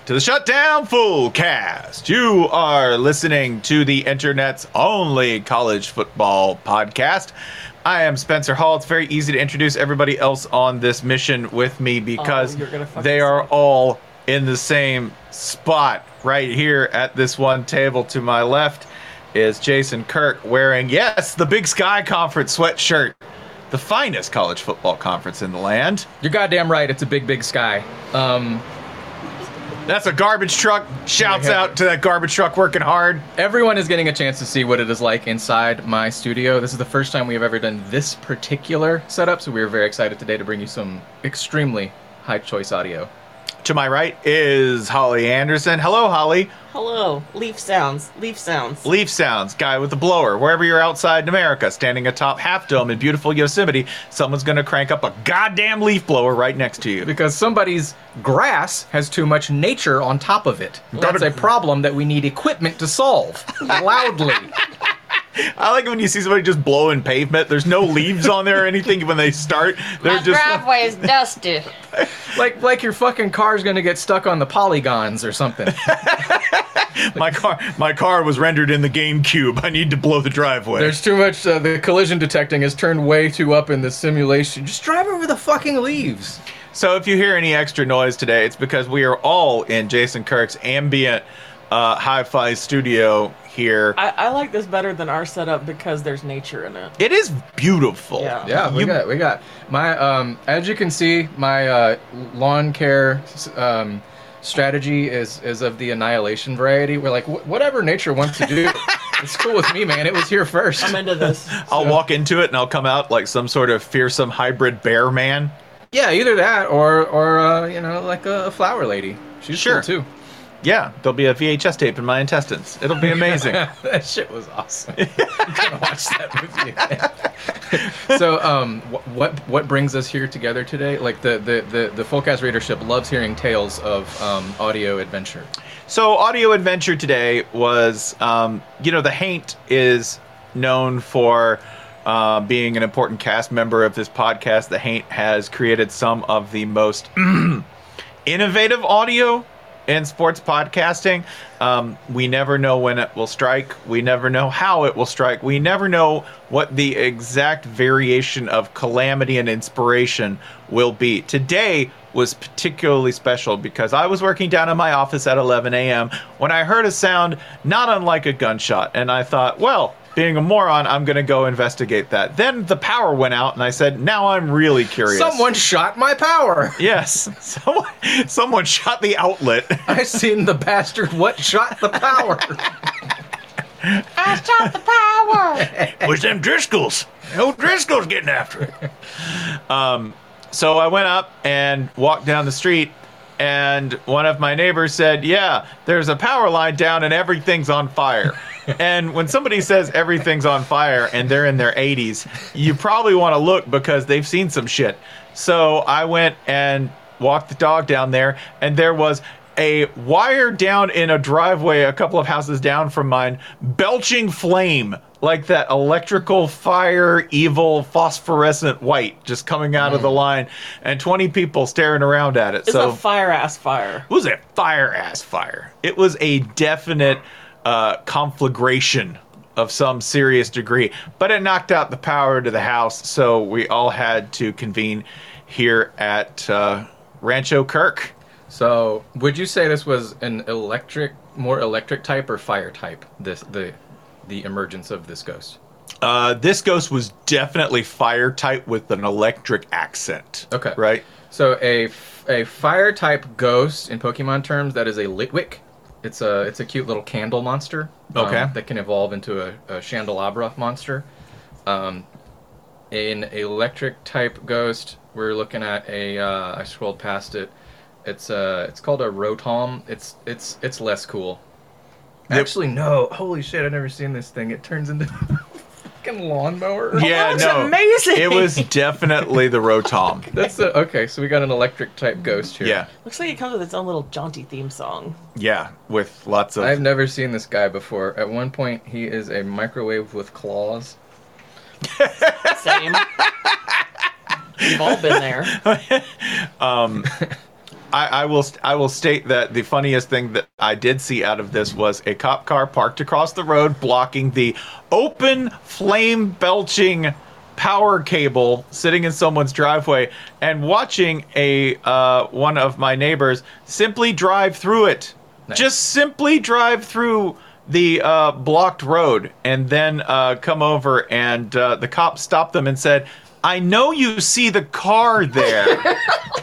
to the Shutdown Full Cast. You are listening to the internet's only college football podcast. I am Spencer Hall. It's very easy to introduce everybody else on this mission with me because they are all in the same spot right here at this one table. To my left is Jason Kirk wearing, yes, the Big Sky Conference sweatshirt. The finest college football conference in the land. You're goddamn right. It's a big sky. That's a garbage truck. Shouts out to that garbage truck working hard. Everyone is getting a chance to see what it is like inside my studio. This is the first time we have ever done this particular setup, so we're very excited today to bring you some extremely high choice audio. To my right is Holly Anderson. Hello, Holly. Hello. Leaf sounds. Leaf sounds. Leaf sounds. Guy with the blower. Wherever you're outside in America, standing atop Half Dome in beautiful Yosemite, someone's going to crank up a goddamn leaf blower right next to you. Because somebody's grass has too much nature on top of it. That's a problem that we need equipment to solve. Loudly. I like when you see somebody just blowing pavement. There's no leaves on there or anything when they start. They're My driveway is dusty. Like your fucking car's gonna get stuck on the polygons or something. My car was rendered in the GameCube. I need to blow the driveway. There's too much. The collision detecting is turned way too up in the simulation. Just drive over the fucking leaves. So if you hear any extra noise today, it's because we are all in Jason Kirk's ambient hi-fi studio here. I like this better than our setup because there's nature in it. It is beautiful. Yeah. We got my as you can see, my lawn care strategy is of the annihilation variety. We're like, whatever nature wants to do, it's cool with me, man. It was here first. I'm into this. I'll walk into it and I'll come out like some sort of fearsome hybrid bear man. Yeah, either that or you know, like a flower lady. She's sure cool too. Yeah, there'll be a VHS tape in my intestines. It'll be amazing. That shit was awesome. I'm gonna watch that movie. So, what brings us here together today? Like the Fullcast readership loves hearing tales of audio adventure. So, audio adventure today was, the Haint is known for being an important cast member of this podcast. The Haint has created some of the most innovative audio in sports podcasting. We never know when it will strike. We never know how it will strike. We never know what the exact variation of calamity and inspiration will be. Today was particularly special because I was working down in my office at 11 a.m. when I heard a sound not unlike a gunshot. And I thought, well, being a moron, I'm going to go investigate that. Then the power went out, and I said, now I'm really curious. Someone shot my power. Yes. Someone shot the outlet. I seen the bastard what shot the power. I shot the power. Was them Driscolls. Old Driscoll's getting after it. So I went up and walked down the street, and one of my neighbors said, yeah, there's a power line down and everything's on fire. And when somebody says everything's on fire and they're in their 80s, you probably want to look because they've seen some shit. So I went and walked the dog down there, and there was a wire down in a driveway a couple of houses down from mine, belching flame, like that electrical fire, evil phosphorescent white just coming out of the line, and 20 people staring around at it. It's a fire-ass fire. It was a fire-ass fire. It was a definite conflagration of some serious degree, but it knocked out the power to the house, so we all had to convene here at Rancho Kirk. So, would you say this was an more electric type or fire type? The emergence of this ghost. This ghost was definitely fire type with an electric accent. Okay, right. So a fire type ghost in Pokemon terms, that is a Litwick. It's a cute little candle monster. Okay. That can evolve into a Chandelabra monster. An electric type ghost, we're looking at I scrolled past it. It's called a Rotom. It's less cool. Yep. Actually, no. Holy shit! I've never seen this thing. It turns into a fucking lawnmower. Yeah, that's no, amazing. It was definitely the Rotom. That's okay. So we got an electric type ghost here. Yeah, Looks like it comes with its own little jaunty theme song. yeah, with lots of. I've never seen this guy before. At one point, he is a microwave with claws. Same. We've all been there. I will state that the funniest thing that I did see out of this was a cop car parked across the road blocking the open flame belching power cable sitting in someone's driveway, and watching a one of my neighbors simply drive through it. Nice. Just simply drive through the blocked road, and then come over, and the cop stopped them and said, "I know you see the car there."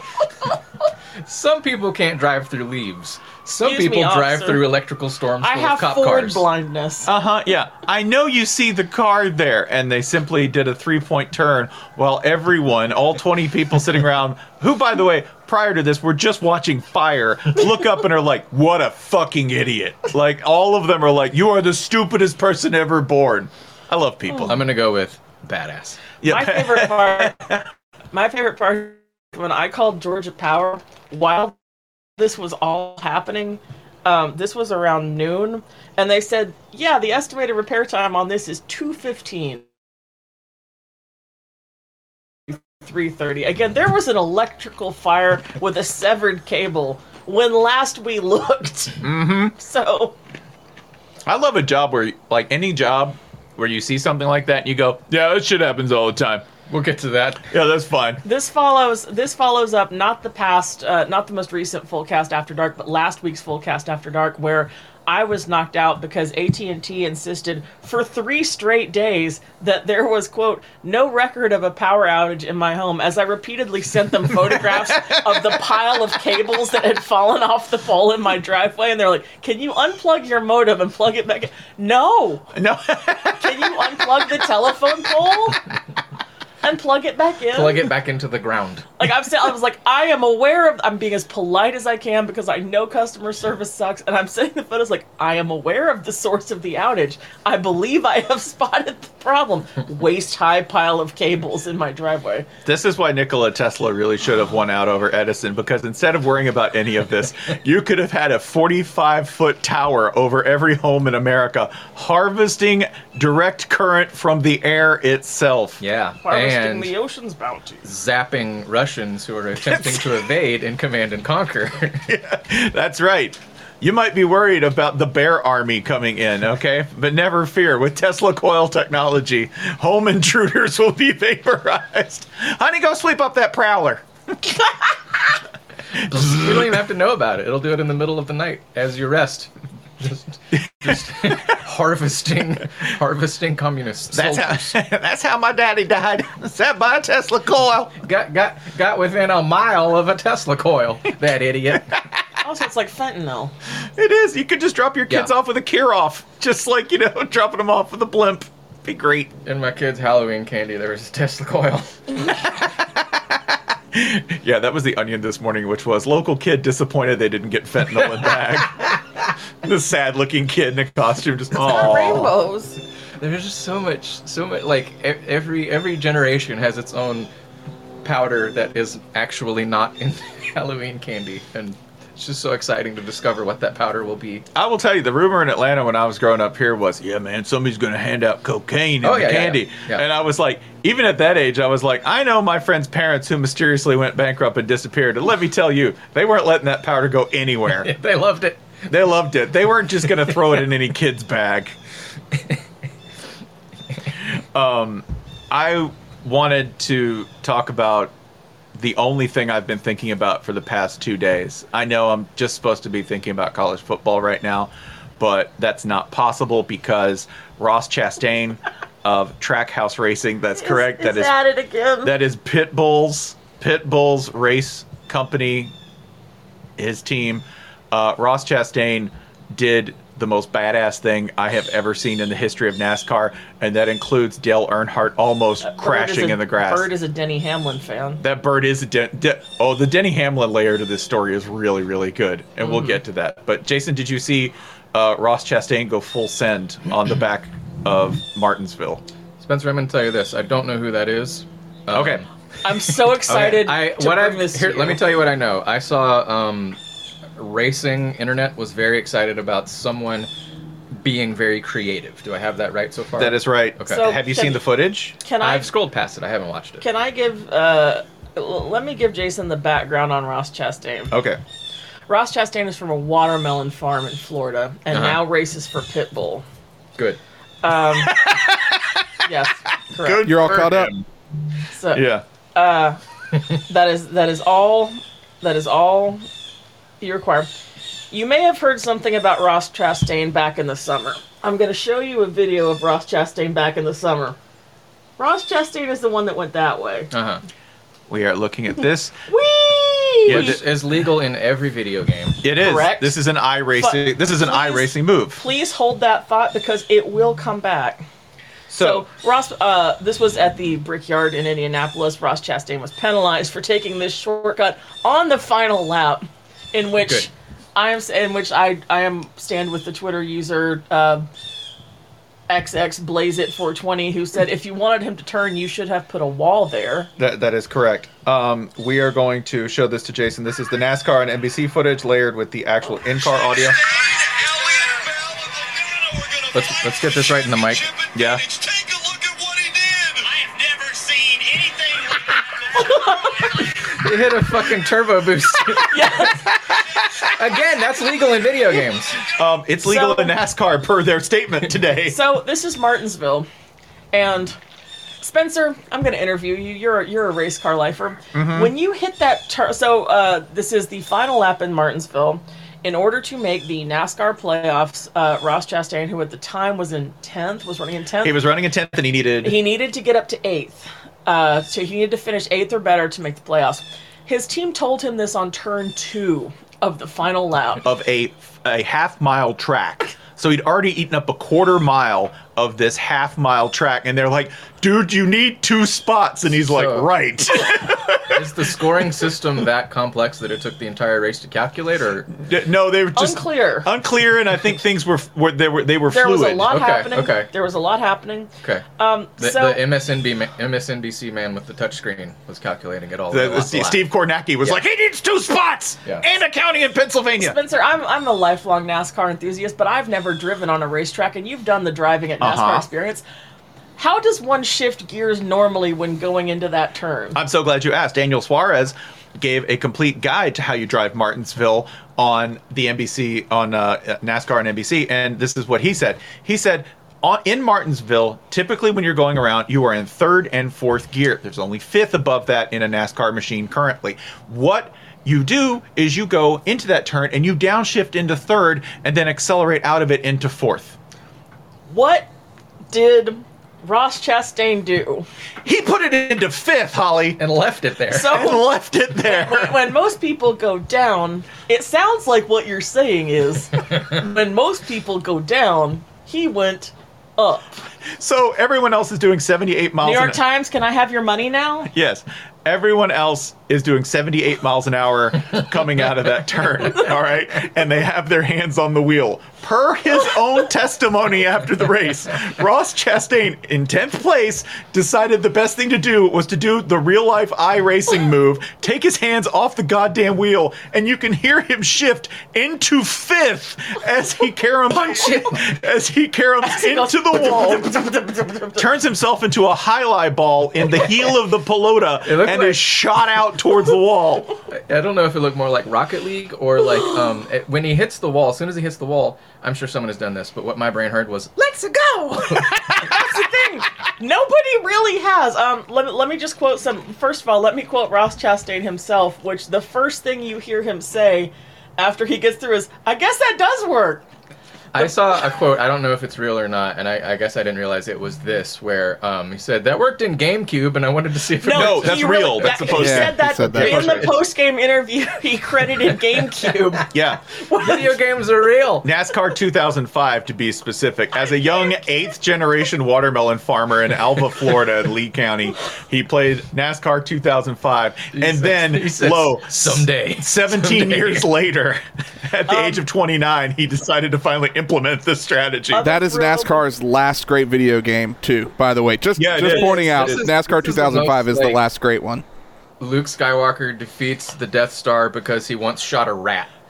Some people can't drive through leaves. Some Excuse me, people drive officer. through electrical storms I full of have cop forward cars. blindness. Yeah. I know you see the car there. And they simply did a 3-point turn while everyone, all 20 people sitting around, who, by the way, prior to this, were just watching fire, look up and are like, what a fucking idiot. Like, all of them are like, you are the stupidest person ever born. I love people. I'm going to go with badass. Yeah. My favorite part when I called Georgia Power while this was all happening. This was around noon, and they said, "Yeah, the estimated repair time on this is 2:15." 3:30. Again, there was an electrical fire with a severed cable when last we looked. Mm-hmm. So I love a job where, like, any job where you see something like that and you go, yeah, that shit happens all the time. We'll get to that. Yeah, that's fine. this follows up not the most recent Fullcast After Dark, but last week's Fullcast After Dark, where I was knocked out because AT&T insisted for 3 straight days that there was, quote, no record of a power outage in my home, as I repeatedly sent them photographs of the pile of cables that had fallen off the pole in my driveway, and they're like, can you unplug your modem and plug it back in? No. Can you unplug the telephone pole and plug it back in? Plug it back into the ground. Like I was like, I am aware of. I'm being as polite as I can because I know customer service sucks, and I'm sending the photos like I am aware of the source of the outage. I believe I have spotted the problem. Waist high pile of cables in my driveway. This is why Nikola Tesla really should have won out over Edison, because instead of worrying about any of this, you could have had a 45-foot tower over every home in America, harvesting direct current from the air itself. Yeah. Harvesting And the ocean's bounty. zapping Russians who are attempting to evade in Command and Conquer. That's right. You might be worried about the bear army coming in, okay? But never fear. With Tesla coil technology, home intruders will be vaporized. Honey, go sweep up that prowler. You don't even have to know about it. It'll do it in the middle of the night as you rest. Just harvesting communist soldiers. That's how my daddy died. Sat by a Tesla coil. Got within a mile of a Tesla coil. That idiot. Also, it's like fentanyl. It is. You could just drop your kids Yeah. off with a Kirov. Just like, dropping them off with a blimp. Be great. In my kids' Halloween candy, there was a Tesla coil. Yeah, that was the Onion this morning, which was local kid disappointed they didn't get fentanyl in bag. The sad-looking kid in a costume just, Not oh. rainbows. There's just so much. Like every generation has its own powder that is actually not in Halloween candy, and it's just so exciting to discover what that powder will be. I will tell you, the rumor in Atlanta when I was growing up here was, yeah, man, somebody's going to hand out cocaine in the candy. Yeah. And I was like, even at that age, I was like, I know my friend's parents who mysteriously went bankrupt and disappeared. And let me tell you, they weren't letting that powder go anywhere. They loved it. They loved it. They weren't just going to throw it in any kid's bag. I wanted to talk about the only thing I've been thinking about for the past 2 days. I know I'm just supposed to be thinking about college football right now, but that's not possible because Ross Chastain of Trackhouse Racing, that's correct. It's at it again. That is Pitbull's race company, his team. Ross Chastain did the most badass thing I have ever seen in the history of NASCAR, and that includes Dale Earnhardt almost crashing in the grass. Bird is a Denny Hamlin fan. That bird is the Denny Hamlin layer to this story is really, really good, and we'll get to that. But Jason, did you see Ross Chastain go full send on the back of Martinsville? Spencer, I'm going to tell you this. I don't know who that is. Okay. I'm so excited Okay. to bring this to you. Let me tell you what I know. I saw Racing Internet was very excited about someone being very creative. Do I have that right so far? That is right. Okay. So have you seen the footage? Can I I've scrolled past it. I haven't watched it. Can I give let me give Jason the background on Ross Chastain. Okay. Ross Chastain is from a watermelon farm in Florida and now races for Pitbull. Good. Yes, correct. Good You're all for caught up? him. So, Yeah. that is all you require. You may have heard something about Ross Chastain back in the summer. I'm going to show you a video of Ross Chastain back in the summer. Ross Chastain is the one that went that way. Uh-huh. We are looking at this. Whee! Yeah, Which is legal in every video game. It is. Correct. This is an iRacing. This is an Please- iRacing move. Please hold that thought because it will come back. So Ross, this was at the Brickyard in Indianapolis. Ross Chastain was penalized for taking this shortcut on the final lap, in which Good. I am stand with the Twitter user XXBlazeIt420, who said if you wanted him to turn, you should have put a wall there. That is correct. We are going to show this to Jason. This is the NASCAR and NBC footage layered with the actual in-car audio. Let's get this right in the mic. Yeah. Take a look at what he did. I have never seen anything like that. He hit a fucking turbo boost. Yes. Again, that's legal in video games. It's legal So- in NASCAR per their statement today. So this is Martinsville, and Spencer, I'm going to interview you. You're a race car lifer. When you hit that turn, so this is the final lap in Martinsville. In order to make the NASCAR playoffs, Ross Chastain, who at the time was running in 10th. He was running in 10th and he needed to get up to 8th. So he needed to finish 8th or better to make the playoffs. His team told him this on turn 2 of the final lap. of a half-mile track. So he'd already eaten up a quarter mile of this half-mile track, and they're like, dude, you need 2 spots. And he's like, So- right. Is the scoring system that complex that it took the entire race to calculate, or No, they were just Unclear. and I think things were fluid. There was a lot Okay, happening. okay. There was a lot happening. okay? So The MSNBC man with the touchscreen was calculating it all. Steve Kornacki was Yeah. like, he needs 2 spots Yeah. and a county in Pennsylvania. Spencer, I'm a lifelong NASCAR enthusiast, but I've never driven on a racetrack, and you've done the driving at NASCAR experience. How does one shift gears normally when going into that turn? I'm so glad you asked. Daniel Suarez gave a complete guide to how you drive Martinsville on the NBC, on NASCAR and NBC, and this is what he said. He said, in Martinsville, typically when you're going around, you are in 3rd and 4th gear. There's only 5th above that in a NASCAR machine currently. What you do is you go into that turn and you downshift into 3rd and then accelerate out of it into 4th. What did Ross Chastain do? He put it into 5th, Holly, and left it there. and So left it there. when most people go down, it sounds like what you're saying is when most people go down, he went up. So everyone else is doing 78 miles New an York Times, can I have your money now? Yes. Everyone else is doing 78 miles an hour coming out of that turn, all right? And they have their hands on the wheel. Per his own testimony after the race, Ross Chastain, in 10th place, decided the best thing to do was to do the real-life iRacing move, take his hands off the goddamn wheel, and you can hear him shift into 5th as he caroms into the wall, turns himself into a highlight ball in the heel of the pelota, It looked and like- is shot out towards the wall. I don't know if it looked more like Rocket League or like when he hits the wall. As soon as he hits the wall, I'm sure someone has done this, but what my brain heard was Let's go. That's the thing. Nobody really has. Let me just quote some. First of all, let me quote Ross Chastain himself, which the first thing you hear him say after he gets through is, "I guess that does work." I saw a quote, I don't know if it's real or not, and I guess I didn't realize it was this, where he said, that worked in GameCube, and I wanted to see if it No, worked. that's he real. That's the post- He said that, he said that. in the post-game interview. He credited GameCube. Yeah. Video games are real. NASCAR 2005, to be specific. As a young 8th-generation watermelon farmer in Alva, Florida, Lee County, he played NASCAR 2005. And then, He says, someday. 17 years later, at the age of 29, he decided to finally implement this strategy. That is NASCAR's last great video game, too, by the way. Just Yeah, it is. pointing out, This is- NASCAR this is the 2005 most, is the like- last great one. Luke Skywalker defeats the Death Star because he once shot a rat.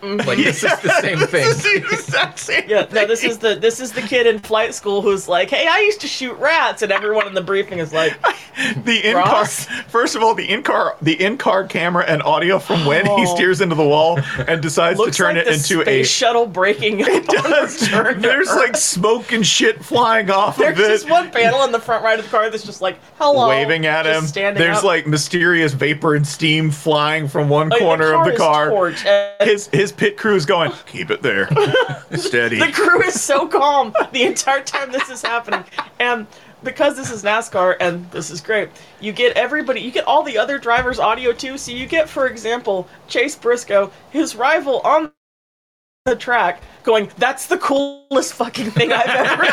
Like, this is the same thing. This is the exact same Yeah, no, thing. this is the kid in flight school who's like, hey, I used to shoot rats, and everyone in the briefing is like, The in-car, Ross? first of all, the in-car camera and audio from when he Oh. steers into the wall and decides to looks turn like it the into space shuttle breaking. It does. There's like smoke and shit flying off There's of it. just one panel in the front right of the car that's just like, hello. Waving at just him. standing There's up. like mysterious vapor and steam flying from one Like, corner of the is car. torched, and His pit crew is going, keep it there. Steady. the crew is so calm the entire time this is happening. And because this is NASCAR, and this is great, you get all the other drivers' audio too. So you get, for example, Chase Briscoe, his rival on the track, going, that's the coolest fucking thing I've ever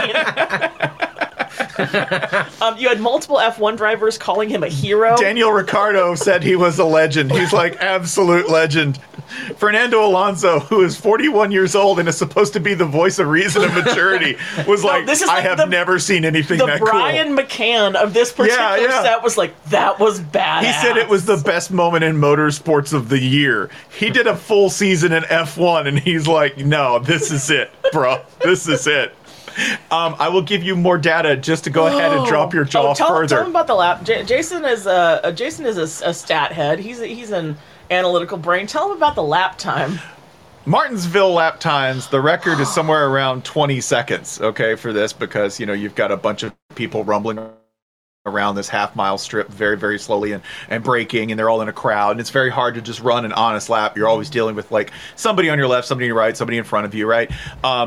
seen. You had multiple F1 drivers calling him a hero. Daniel Ricciardo said he was a legend. He's like absolute legend. Fernando Alonso, who is 41 years old and is supposed to be the voice of reason and maturity, was like, this is I like have never seen anything The that Brian McCann of this particular Yeah. set was like, that was badass. cool. He said it was the best moment in motorsports of the year. He did a full season in F1 and he's like, no, this is it, bro. This is it. I will give you more data just to go ahead and drop your jaw tell further. him about the lap. Jason is a stat head. He's an analytical brain. Tell him about the lap time. Martinsville lap times, the record is somewhere around 20 seconds, okay, for this, because, you've got a bunch of people rumbling around this half-mile strip very, very slowly and braking, and they're all in a crowd, and it's very hard to just run an honest lap. You're always dealing with, like, somebody on your left, somebody on your right, somebody in front of you, right?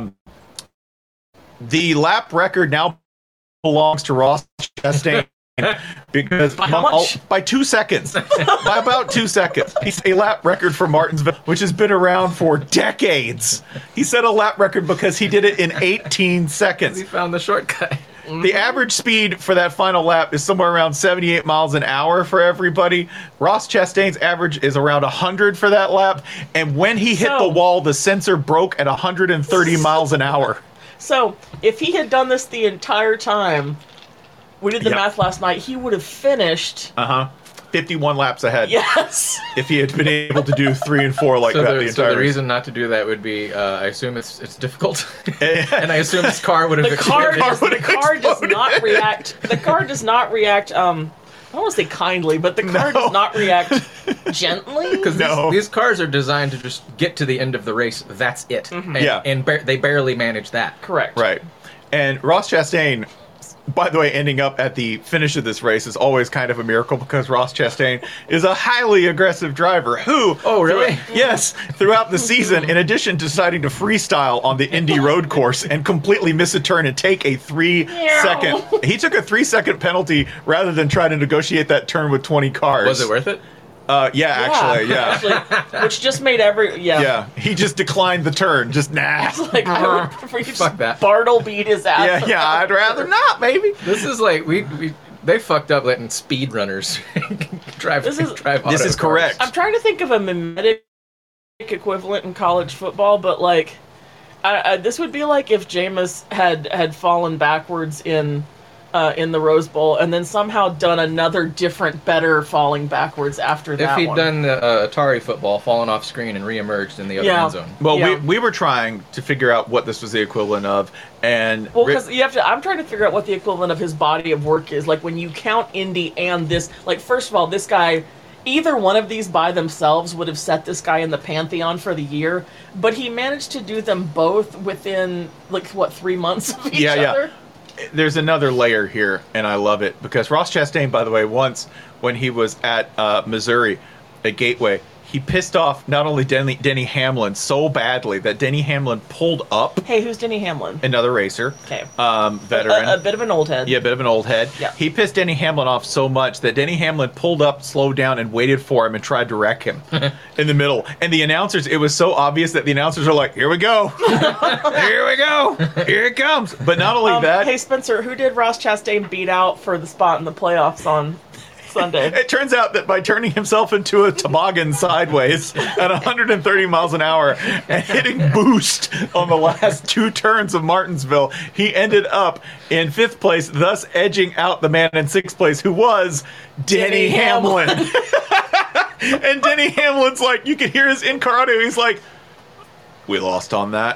The lap record now belongs to Ross Chastain. Because By how much? by 2 seconds, by about 2 seconds, he's a lap record for Martinsville, which has been around for decades. He set a lap record because he did it in 18 seconds. He found the shortcut. The average speed for that final lap is somewhere around 78 miles an hour for everybody. Ross Chastain's average is around 100 for that lap, and when he hit the wall, the sensor broke at 130 miles an hour. So if he had done this the entire time, we did the Yep. math last night, he would have finished. 51 laps ahead. Yes. If he had been able to do 3 and 4 like So that the, the so entire the reason not to do that would be, I assume it's difficult, and I assume his car would have The car exploded. does not react. The car does not react. I don't want to say kindly, but the car does not react gently. Because No. these cars are designed to just get to the end of the race. That's it. And, Yeah. and they barely manage that. Correct. Right. And Ross Chastain, by the way, ending up at the finish of this race is always kind of a miracle because Ross Chastain is a highly aggressive driver who... Oh, really? Yes. Throughout the season, in addition to deciding to freestyle on the Indy road course and completely miss a turn and take a 3-second... He took a 3-second penalty rather than try to negotiate that turn with 20 cars. Was it worth it? Actually. Which just made Yeah, he just declined the turn. Just, nah. Like, I would prefer you just Fuck that. Bartle beat his ass. Yeah, I'd rather not, maybe. This is like they fucked up letting speedrunners drive. This is- drive This is auto cars. correct. I'm trying to think of a mimetic equivalent in college football, but like, this would be like if Jameis had fallen backwards in the Rose Bowl and then somehow done another different, better falling backwards after that If he'd one. done the Atari football, fallen off screen, and reemerged in the other Yeah. end zone. Well, Yeah. we were trying to figure out what this was the equivalent of, and Well, because you have to. I'm trying to figure out what the equivalent of his body of work is. Like when you count Indy and this. Like first of all, this guy, either one of these by themselves would have set this guy in the pantheon for the year. But he managed to do them both within 3 months of each other. There's another layer here, and I love it because Ross Chastain, by the way, once when he was at Missouri at Gateway, he pissed off not only Denny Hamlin so badly that Denny Hamlin pulled up, Hey, who's Denny Hamlin? another racer, Okay. veteran. A bit of an old head. Yeah, a bit of an old head. Yeah. He pissed Denny Hamlin off so much that Denny Hamlin pulled up, slowed down, and waited for him and tried to wreck him in the middle. And the announcers, it was so obvious that the announcers are like, here we go. Here we go. Here it comes. But not only that, Hey, Spencer, who did Ross Chastain beat out for the spot in the playoffs on Sunday? it turns out that by turning himself into a toboggan sideways at 130 miles an hour and hitting boost on the last 2 turns of Martinsville, he ended up in 5th place, thus edging out the man in 6th place, who was Denny Denny Hamlin. And Denny Hamlin's like, you can hear his in-car audio. He's like, we lost on that.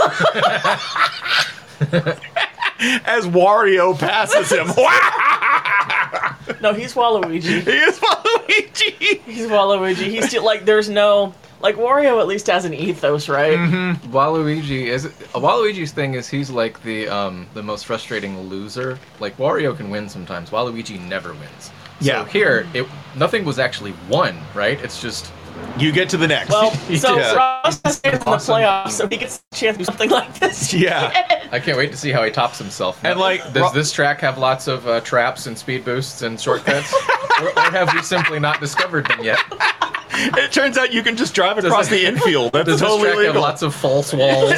As Wario passes him. No, he's Waluigi. He is Waluigi. He's Waluigi. He's still, like, there's no... Like, Wario at least has an ethos, right? Mm-hmm. Waluigi's thing is he's like the most frustrating loser. Like, Wario can win sometimes. Waluigi never wins. Yeah. So here, nothing was actually won, right? It's just... You get to the next. Well, so Yeah. Ross has in the Awesome. playoffs, so he gets a chance to do something like this. Yeah. I can't wait to see how he tops himself. And, like, does this track have lots of traps and speed boosts and shortcuts? or have we simply not discovered them yet? It turns out you can just drive across the infield. That's Does this totally track have legal. lots of false walls?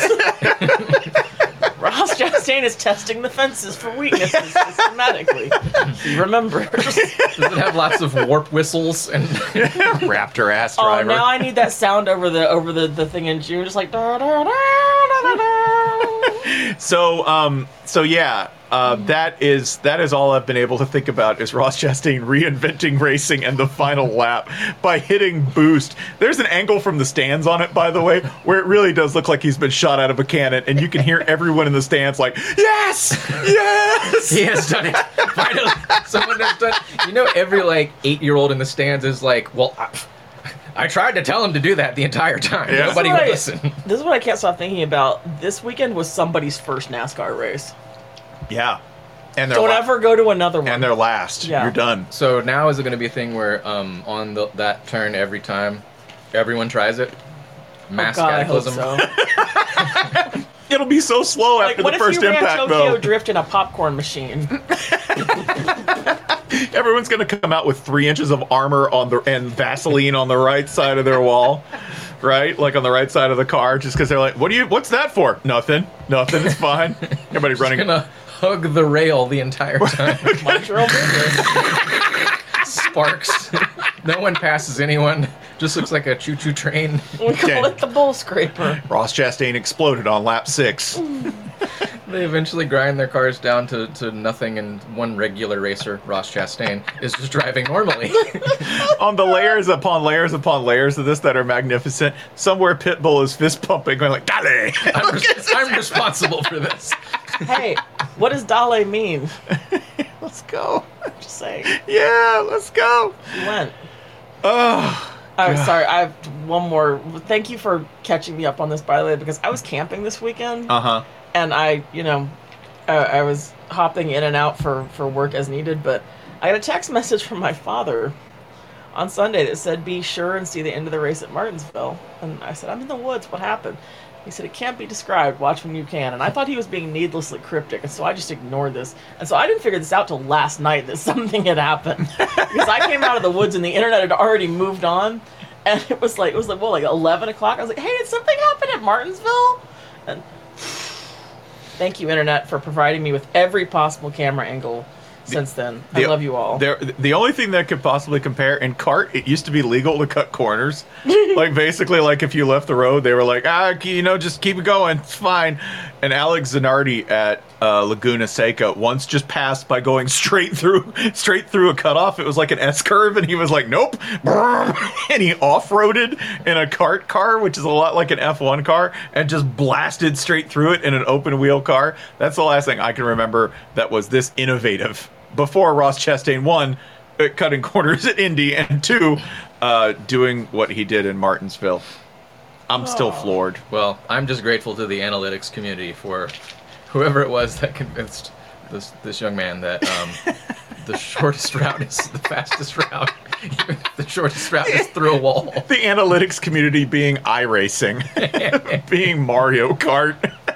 Ross Chastain is testing the fences for weaknesses systematically. He remembers. Does it have lots of warp whistles and Raptor ass Oh, driver. now I need that sound over the thing in June, just like da da da da da da. So yeah, that is all I've been able to think about is Ross Chastain reinventing racing and the final lap by hitting boost. There's an angle from the stands on it, by the way, where it really does look like he's been shot out of a cannon, and you can hear everyone in the stands like, yes, yes. he has done it. Finally, someone has done. You know, every like 8-year-old in the stands is like, well, I tried to tell him to do that the entire time. Yeah. Nobody would listen. This is what I can't stop thinking about. This weekend was somebody's first NASCAR race. Yeah, and Don't ever go to another one. and they're last. Yeah. You're done. So now is it going to be a thing where on that turn every time, everyone tries it? Mass God, I hope cataclysm. so. It'll be so slow Like, after what the if first you ran impact, Tokyo though. Drift in a popcorn machine? Everyone's gonna come out with 3 inches of armor and Vaseline on the right side of their wall, right? Like on the right side of the car, just because they're like, "What's that for?" Nothing. It's fine. Everybody running. Gonna hug the rail the entire time. Montreal business. Sparks. No one passes anyone. Just looks like a choo-choo train. We call Okay. it the bull scraper. Ross Chastain exploded on lap 6. They eventually grind their cars down to nothing, and one regular racer, Ross Chastain, is just driving normally. On the layers upon layers upon layers of this that are magnificent, somewhere Pitbull is fist pumping, going like, "Dale!" I'm responsible for this. Hey, what does Dale mean? Let's go. Just saying. Yeah, let's go. He went. Oh, I'm sorry, I have one more. Thank you for catching me up on this, by the way, because I was camping this weekend, uh-huh. and I was hopping in and out for work as needed, but I got a text message from my father on Sunday that said, "Be sure and see the end of the race at Martinsville." And I said, "I'm in the woods. What happened?" He said, "It can't be described. Watch when you can." And I thought he was being needlessly cryptic, and so I just ignored this. And so I didn't figure this out till last night that something had happened. Because I came out of the woods and the internet had already moved on. And it was like 11 o'clock. I was like, "Hey, did something happen at Martinsville?" And thank you, internet, for providing me with every possible camera angle since then. I love you all. The only thing that could possibly compare, in kart, it used to be legal to cut corners. Like, basically, like, if you left the road, they were like, just keep it going, it's fine. And Alex Zanardi at Laguna Seca once just passed by going straight through a cutoff. It was like an S-curve, and he was like, "Nope." And he off-roaded in a kart car, which is a lot like an F1 car, and just blasted straight through it in an open-wheel car. That's the last thing I can remember that was this innovative. Before Ross Chastain, 1, cutting corners at Indy, and 2, doing what he did in Martinsville. I'm still floored. Well, I'm just grateful to the analytics community for whoever it was that convinced this young man that the shortest route is the fastest route. Even if the shortest route is through a wall. The analytics community being iRacing, being Mario Kart.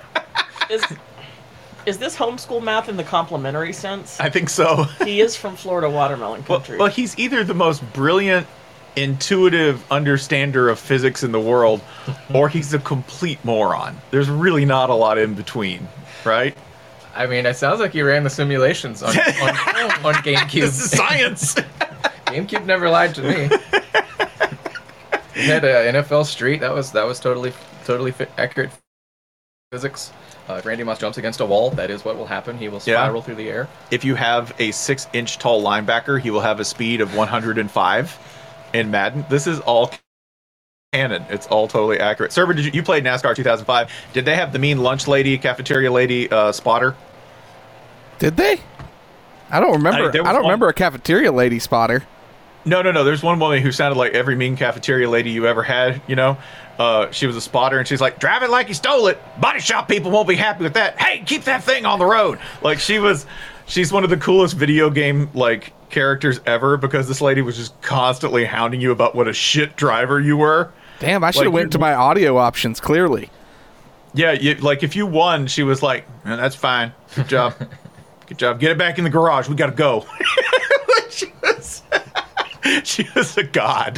Is this homeschool math in the complimentary sense? I think so. He is from Florida watermelon country. Well, he's either the most brilliant, intuitive understander of physics in the world, or he's a complete moron. There's really not a lot in between, right? I mean, it sounds like you ran the simulations on GameCube. This is science. GameCube never lied to me. We had NFL Street. That was totally accurate physics. If Randy Moss jumps against a wall, that is what will happen. He will spiral through the air. If you have a 6-inch tall linebacker, he will have a speed of 105. in Madden. This is all canon. It's all totally accurate. Server, you played NASCAR 2005? Did they have the mean lunch lady, cafeteria lady spotter? Did they? I don't remember. I don't remember a cafeteria lady spotter. No. There's one woman who sounded like every mean cafeteria lady you ever had. You know, she was a spotter, and she's like, "Drive it like you stole it. Body shop people won't be happy with that. Hey, keep that thing on the road." Like she's one of the coolest video game like characters ever, because this lady was just constantly hounding you about what a shit driver you were. Damn, I should have went to my audio options, clearly. Yeah, like if you won, she was like, "That's fine. Good job. Good job. Get it back in the garage. We got to go." She was a god.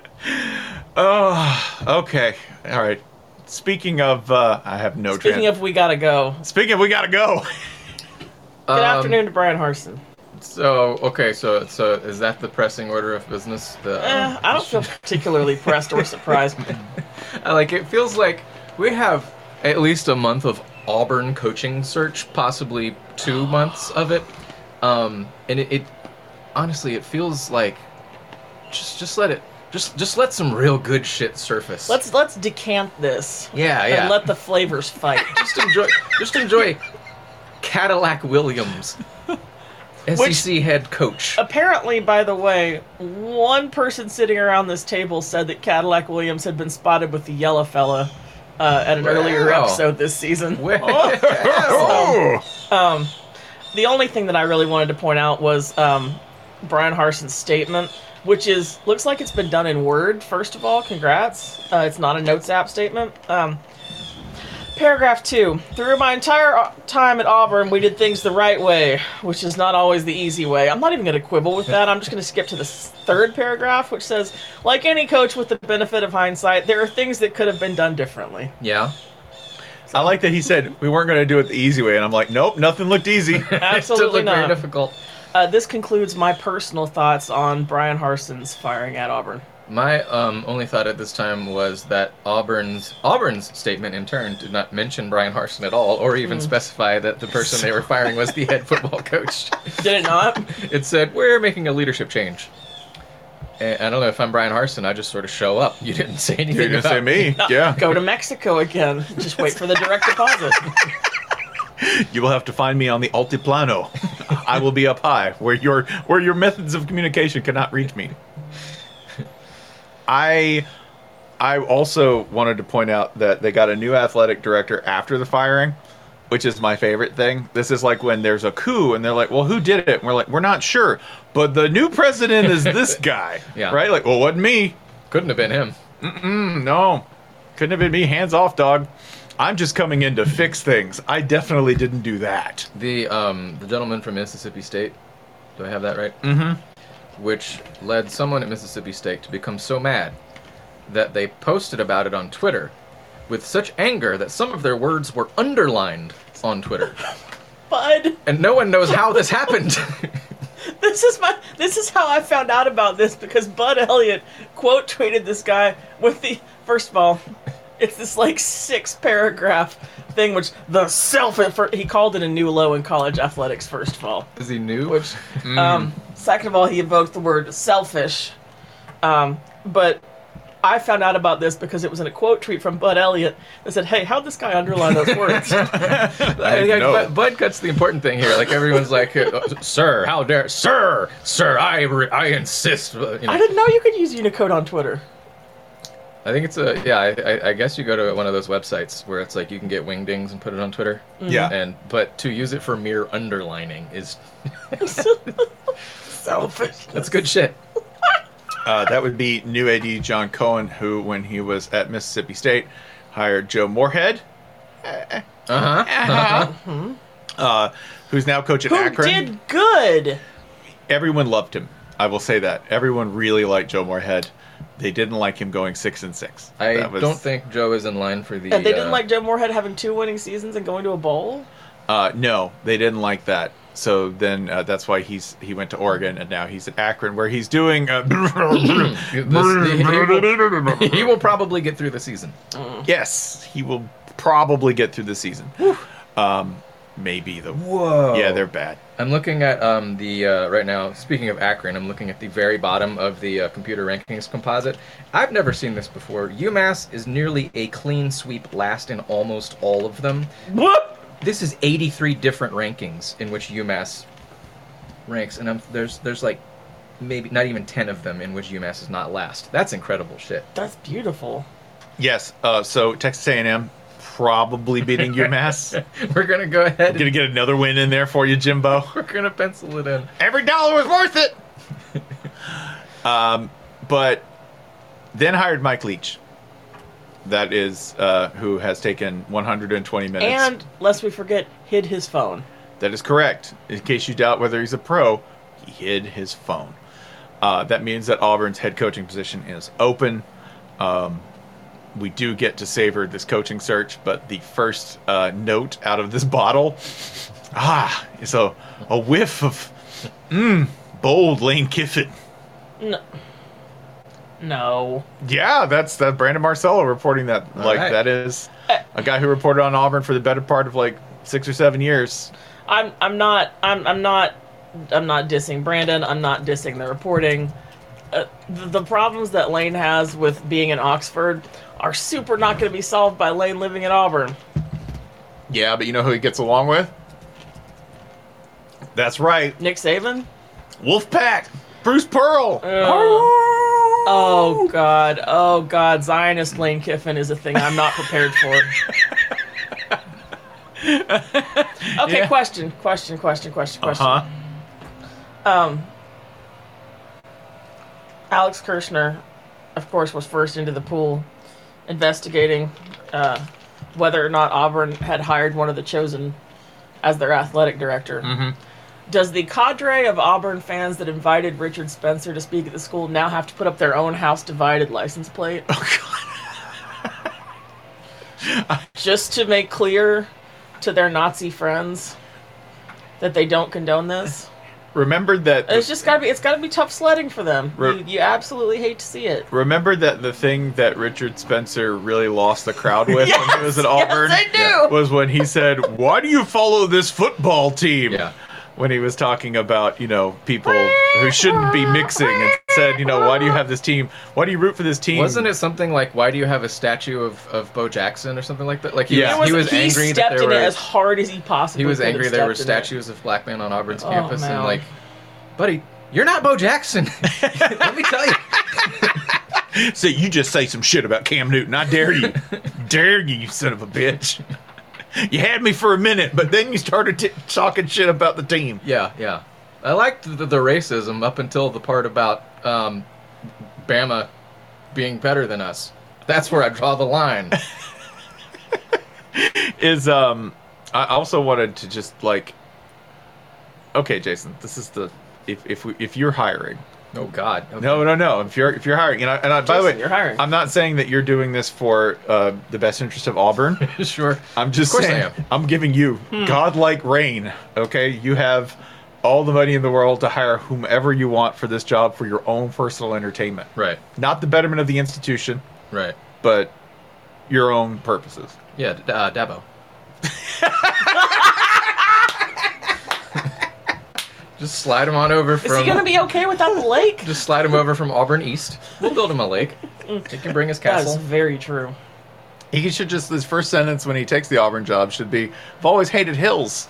Oh, okay. All right. Speaking of, I have no Speaking of we gotta go. Speaking of we gotta go. Good afternoon to Brian Harson. So is that the pressing order of business? I don't feel particularly pressed or surprised. It feels like we have at least a month of Auburn coaching search, possibly 2 months of it. And it honestly, it feels like just let some real good shit surface. Let's decant this. Yeah. And let the flavors fight. Just enjoy Cadillac Williams, SEC head coach. Apparently, by the way, one person sitting around this table said that Cadillac Williams had been spotted with the yellow fella at an earlier episode this season. The The only thing that I really wanted to point out was Brian Harson's statement, which looks like it's been done in Word, first of all. Congrats. It's not a Notes app statement. Paragraph 2. Through my entire time at Auburn, we did things the right way, which is not always the easy way. I'm not even going to quibble with that. I'm just going to skip to the third paragraph, which says, like any coach with the benefit of hindsight, there are things that could have been done differently. Yeah. I like that he said we weren't going to do it the easy way, and I'm like, nope, nothing looked easy. Absolutely not. Very difficult. This concludes my personal thoughts on Brian Harson's firing at Auburn. My only thought at this time was that Auburn's statement in turn did not mention Brian Harson at all, or even specify that the person they were firing was the head football coach. Did it not? It said, we're making a leadership change. And I don't know, if I'm Brian Harson, I just sort of show up. You didn't say anything. You didn't say me. No, yeah. Go to Mexico again. Just wait for the direct deposit. You will have to find me on the Altiplano. I will be up high, where your methods of communication cannot reach me. I also wanted to point out that they got a new athletic director after the firing, which is my favorite thing. This is like when there's a coup and they're like, well, who did it? And we're like, we're not sure. But the new president is this guy. Yeah. Right? Like, well, it wasn't me. Couldn't have been him. No. Couldn't have been me. Hands off, dog. I'm just coming in to fix things. I definitely didn't do that. The gentleman from Mississippi State, do I have that right? Mm-hmm. Which led someone at Mississippi State to become so mad that they posted about it on Twitter with such anger that some of their words were underlined on Twitter. Bud. And no one knows how this happened. This is how I found out about this, because Bud Elliott quote tweeted this guy with the, first of all, it's this like 6-paragraph thing, which he called it a new low in college athletics, first of all. Is he new? Which, second of all, he invoked the word selfish. But I found out about this because it was in a quote tweet from Bud Elliott that said, hey, how'd this guy underline those words? Bud cuts the important thing here. Like, everyone's like, sir, how dare, sir, I insist. You know. I didn't know you could use Unicode on Twitter. I think it's I guess you go to one of those websites where it's like you can get wingdings and put it on Twitter. Yeah. But to use it for mere underlining is Selfish. That's good shit. That would be new AD John Cohen, who, when he was at Mississippi State, hired Joe Moorhead. Who's now coach at Akron. Who did good. Everyone loved him. I will say that. Everyone really liked Joe Moorhead. They didn't like him going 6-6. Don't think Joe is in line for the... And they didn't like Joe Moorhead having 2 winning seasons and going to a bowl? No, they didn't like that. So then that's why he went to Oregon, and now he's at Akron, where he's doing... he will probably get through the season. Yes, he will probably get through the season. maybe the. Whoa. Yeah, they're bad. I'm looking at the right now. Speaking of Akron, I'm looking at the very bottom of the computer rankings composite. I've never seen this before. UMass is nearly a clean sweep, last in almost all of them. What? This is 83 different rankings in which UMass ranks, and there's like maybe not even 10 of them in which UMass is not last. That's incredible shit. That's beautiful. Yes. So Texas A&M probably beating UMass. We're gonna go ahead. Gonna get another win in there for you, Jimbo. We're gonna pencil it in. Every dollar was worth it. But then hired Mike Leach. That is who has taken 120 minutes. And, lest we forget, hid his phone. That is correct. In case you doubt whether he's a pro, he hid his phone. That means that Auburn's head coaching position is open. We do get to savor this coaching search, but the first note out of this bottle, is a whiff of bold Lane Kiffin. No. Yeah, that's Brandon Marcello reporting that. All like right. that is a guy who reported on Auburn for the better part of like 6 or 7 years. I'm not dissing Brandon. I'm not dissing the reporting. The problems that Lane has with being in Oxford are super not going to be solved by Lane living in Auburn. Yeah, but you know who he gets along with? That's right, Nick Saban? Wolfpack, Bruce Pearl. Oh God, Zionist Lane Kiffin is a thing I'm not prepared for. Okay, Yeah. question. Alex Kirshner, of course, was first into the pool investigating whether or not Auburn had hired one of the chosen as their athletic director. Mm-hmm. Does the cadre of Auburn fans that invited Richard Spencer to speak at the school now have to put up their own house divided license plate? Oh, God. Just to make clear to their Nazi friends that they don't condone this? Remember that. It's gotta be tough sledding for them. You absolutely hate to see it. Remember that the thing that Richard Spencer really lost the crowd with when he was at Auburn Yes, I do. was when he said, "Why do you follow this football team?" Yeah. When he was talking about, people who shouldn't be mixing, and said, why do you have this team? Why do you root for this team? Wasn't it something like, why do you have a statue of Bo Jackson or something like that? Like he Yeah. was angry he that stepped there in it were as hard as he possibly he was could have angry there were stepped in it. statues of black men on Auburn's Oh, campus man. and like, buddy, you're not Bo Jackson. Let me tell you. So you just say some shit about Cam Newton. I dare you. Dare you son of a bitch. You had me for a minute, but then you started talking shit about the team. Yeah. I liked the racism up until the part about Bama being better than us. That's where I draw the line. I also wanted to just okay, Jason, this is if you're hiring. Oh God. Okay. No. If you're hiring, by the way, you're hiring. I'm not saying that you're doing this for the best interest of Auburn. Sure. I'm just Of course saying, I am. I'm giving you godlike reign. Okay, you have all the money in the world to hire whomever you want for this job for your own personal entertainment. Right. Not the betterment of the institution, Right. but your own purposes. Yeah. Dabo. Just slide him on over from. Is he gonna be okay without the lake? Just slide him over from Auburn East. We'll build him a lake. He can bring his That is castle. very true. He should just, his first sentence when he takes the Auburn job should be, "I've always hated hills."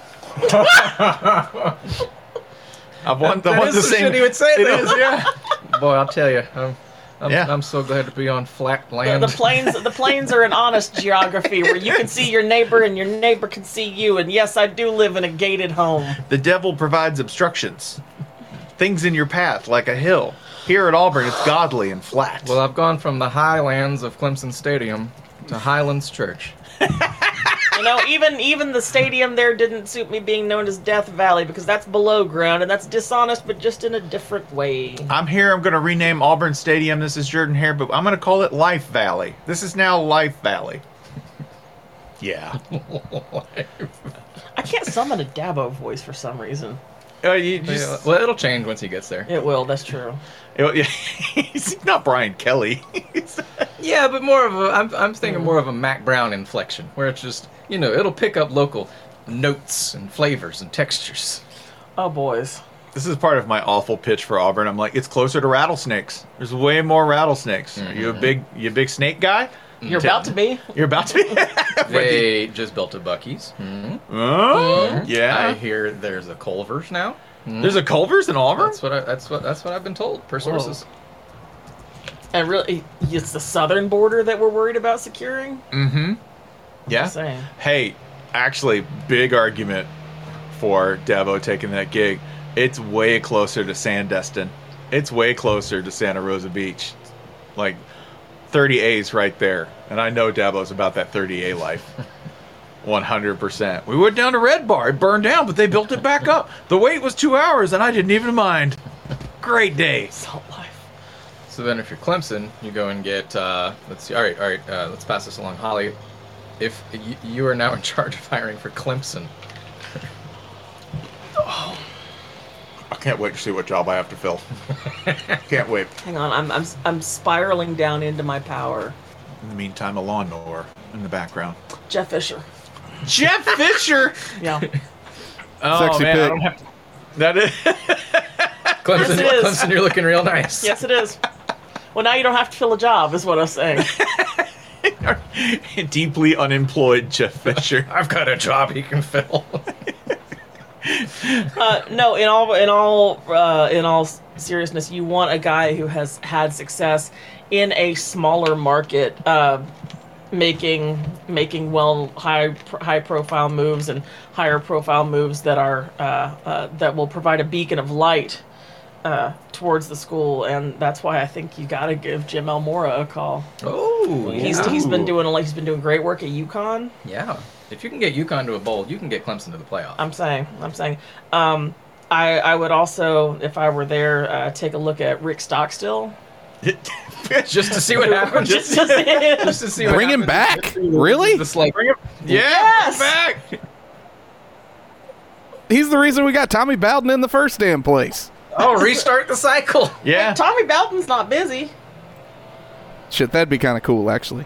I've wanted That the is the same. shit he would say, It though. is, yeah. Boy, I'll tell you, Yeah. I'm so glad to be on flat land. The plains are an honest geography where you can see your neighbor and your neighbor can see you. And yes, I do live in a gated home. The devil provides obstructions, things in your path like a hill. Here at Auburn, it's godly and flat. Well, I've gone from the highlands of Clemson Stadium to Highlands Church. Even the stadium there didn't suit me being known as Death Valley because that's below ground and that's dishonest, but just in a different way. I'm here. I'm going to rename Auburn Stadium. This is Jordan Hare, but I'm going to call it Life Valley. This is now Life Valley. Yeah. I can't summon a Dabo voice for some reason. You just, Well, it'll change once he gets there. It will, that's true. he's not Brian Kelly. Yeah, but more of a. I'm thinking more of a Mac Brown inflection, where it's just it'll pick up local. notes and flavors and textures. Oh, boys. This is part of my awful pitch for Auburn. I'm like, it's closer to rattlesnakes. There's way more rattlesnakes. Are you a big snake guy? You're about to be. You're about to be. They just built a Buc-ee's. Oh, yeah. I hear there's a Culver's now. There's a Culver's in Auburn. That's what I've been told per sources. And really, it's the southern border that we're worried about securing? Mm-hmm. Yeah. Just saying. Hey, actually, big argument for Dabo taking that gig. It's way closer to Sandestin. It's way closer to Santa Rosa Beach. Like, 30A's right there. And I know Dabo's about that 30A life. 100%. We went down to Red Bar. It burned down, but they built it back up. The wait was 2 hours, and I didn't even mind. Great day. Salt life. So then if you're Clemson, you go and get, let's see, all right, let's pass this along. Holly, if you are now in charge of hiring for Clemson. I can't wait to see what job I have to fill. Can't wait. Hang on, I'm spiraling down into my power. In the meantime, a lawnmower in the background. Jeff Fisher. Jeff Fisher! Yeah. Oh, Sexy man, pick. I don't have to... That is... Clemson, Yes, it is. Clemson, you're looking real nice. Yes, it is. Well, now you don't have to fill a job, is what I'm saying. Deeply unemployed Jeff Fisher. I've got a job he can fill. No, in all seriousness, you want a guy who has had success in a smaller market, making high profile moves and higher profile moves that are that will provide a beacon of light towards the school, and that's why I think you got to give Jim Elmora a call. Oh, He's been doing great work at UConn. Yeah. If you can get UConn to a bowl, you can get Clemson to the playoff. I'm saying. I would also, if I were there, take a look at Rick Stockstill. Just to see what happens. Just to see it. Just to see what Bring him happens. back? Really? Just like, Yeah, Yes! back. He's the reason we got Tommy Bowden in the first damn place. restart the cycle. Yeah. Tommy Bowden's not busy. Shit, that'd be kind of cool, actually.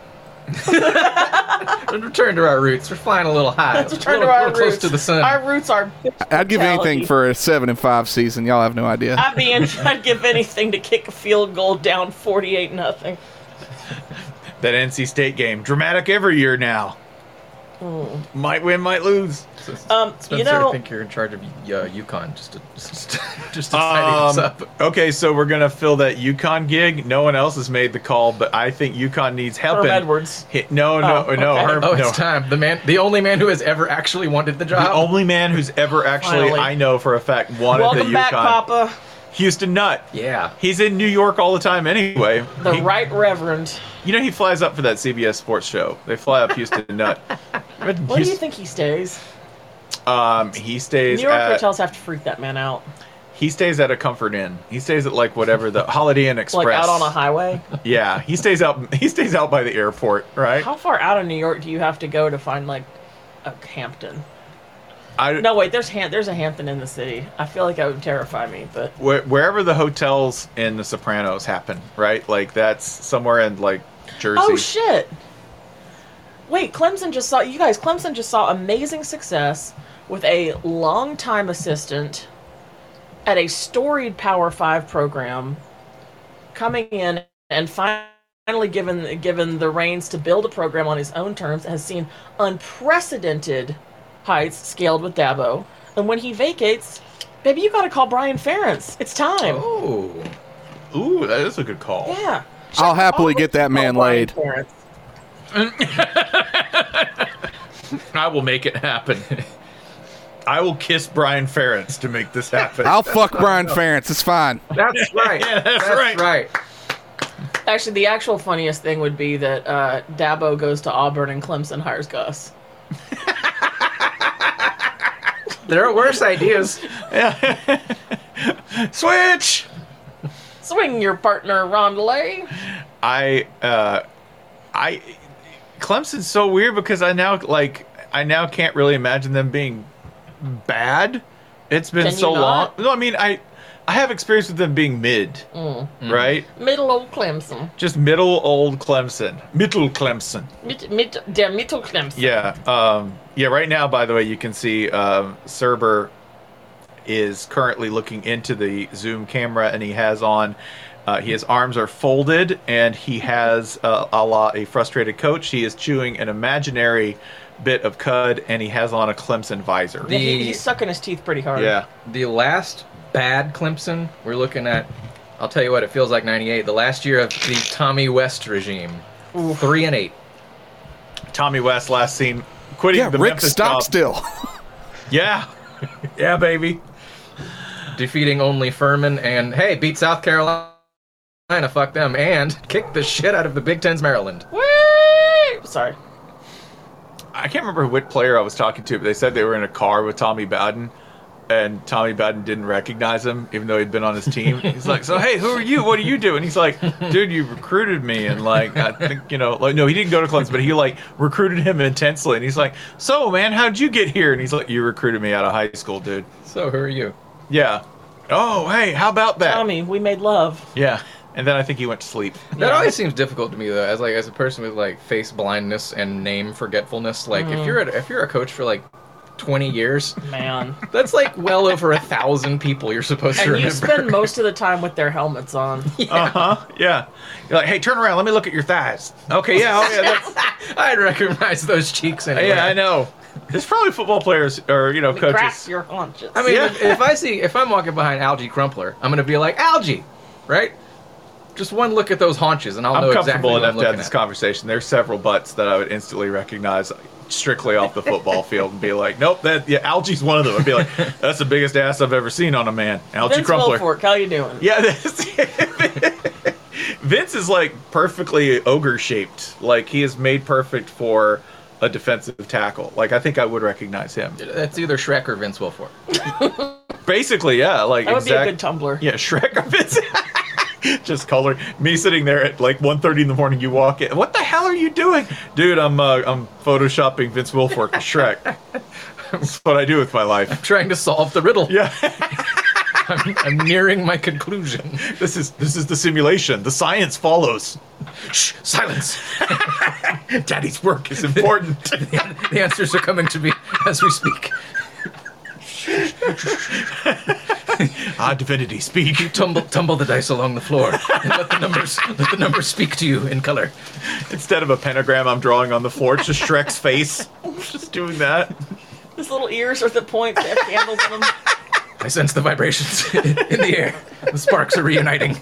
Return to our roots. We're flying a little high. Let's return a to little, our little roots. close to the sun. Our roots are. I'd give anything for a 7-5 season. Y'all have no idea. I'd give anything to kick a field goal down 48-0. That NC State game. Dramatic every year now. Might win, might lose. Spencer, I think you're in charge of UConn. Just to tidy this up. Okay, so we're gonna fill that UConn gig. No one else has made the call, but I think UConn needs help. Herm Edwards. No. okay. Herm, Oh, no. it's time. The only man who has ever actually wanted the The job. only man who's ever actually, Finally. I know for a fact, wanted Welcome the back, UConn. Papa. Houston Nutt. Yeah. He's in New York all the time anyway. The Right Reverend. You know he flies up for that CBS Sports show. They fly up Houston Nutt. Where do you think he stays? He stays New York at hotels have to freak that man out. he stays at a Comfort Inn. He stays at like whatever the Holiday Inn Express. Like out on a highway. Yeah, he stays out. He stays out by the airport, right? How far out of New York do you have to go to find like a Hampton? I No, wait. There's a Hampton in the city. I feel like that would terrify me, but wherever the hotels in The Sopranos happen, right? Like that's somewhere in like Jersey. oh shit! Wait, Clemson just saw amazing success with a longtime assistant at a storied Power 5 program coming in and finally given the reins to build a program on his own terms, has seen unprecedented heights scaled with Dabo. And when he vacates, baby, you gotta call Brian Ferentz. It's time. Oh. Ooh, that is a good call. Yeah. I'll happily get that man Call Brian laid. Ferentz. I will make it happen. I will kiss Brian Ferentz to make this happen. I'll fuck Brian Ferentz. It's fine. That's right. Yeah, that's right. Actually, the actual funniest thing would be that Dabo goes to Auburn and Clemson hires Gus. There are worse ideas. Switch. Swing your partner, Rondelay. Clemson's so weird because I now can't really imagine them being bad. It's been Can so you long. not? No, I mean I have experience with them being mid, right? Middle old Clemson. Just middle old Clemson. Middle Clemson. Der Mittel Clemson. Yeah. Yeah, right now, by the way, you can see Cerber is currently looking into the Zoom camera, and he has on, his arms are folded, and he has a la a frustrated coach. He is chewing an imaginary bit of cud, and he has on a Clemson visor. He's sucking his teeth pretty hard. Yeah. The last bad Clemson, we're looking at, I'll tell you what, it feels like 98. The last year of the Tommy West regime. 3-8. Tommy West last seen quitting the Rick Memphis Stockstill. job. Yeah. Yeah, baby. Defeating only Furman and, hey, beat South Carolina, fuck them, and kicked the shit out of the Big Ten's Maryland. Whee! Sorry. I can't remember which player I was talking to, but they said they were in a car with Tommy Bowden, and Tommy Bowden didn't recognize him, even though he'd been on his team. He's like, so, hey, who are you? What do you do? And he's like, dude, you recruited me. And, like, I think, you know, like, no, he didn't go to Clemson, but he, like, recruited him intensely. And he's like, so, man, how'd you get here? And he's like, you recruited me out of high school, dude. So, who are you? Yeah. Oh, hey, how about that? Tommy, we made love. Yeah. And then I think he went to sleep. That always seems difficult to me, though, as a person with, like, face blindness and name forgetfulness. Like, if you're a coach for, like, 20 years, man, that's like well over 1,000 people you're supposed to remember. And you spend most of the time with their helmets on. Yeah. Yeah. You're like, hey, turn around, let me look at your thighs. Okay, yeah, oh yeah, that's I'd recognize those cheeks anyway. yeah, I know. There's probably football players or, you know, coaches. Crack your haunches. I mean, if I'm walking behind Algie Crumpler, I'm gonna be like, Algie, right? Just one look at those haunches, and I'll know exactly comfortable what enough I'm to have looking this at. conversation. There's several butts that I would instantly recognize strictly off the football field and be like, nope, Algie's one of them. I'd be like, that's the biggest ass I've ever seen on a man. Algie Vince Crumpler. Wilfork, how you doing? Yeah, Vince is like perfectly ogre shaped. Like he is made perfect for a defensive tackle. Like I think I would recognize him. That's either Shrek or Vince Wilfork. Basically, yeah. Like That would be a good Tumblr. Yeah, Shrek or Vince. Just coloring. Me sitting there at like 1:30 in the morning. You walk in. What the hell are you doing, dude? I'm photoshopping Vince Wilfork as Shrek. That's what I do with my life. I'm trying to solve the riddle. Yeah. I'm nearing my conclusion. This is the simulation. The science follows. Shh, silence. Daddy's work is important. The answers are coming to me as we speak. Divinity, speak. You tumble the dice along the floor and let the numbers speak to you in color. Instead of a pentagram I'm drawing on the floor, it's just Shrek's face. Just doing that. His little ears are the points that have candles in them. I sense the vibrations in the air. The sparks are reuniting.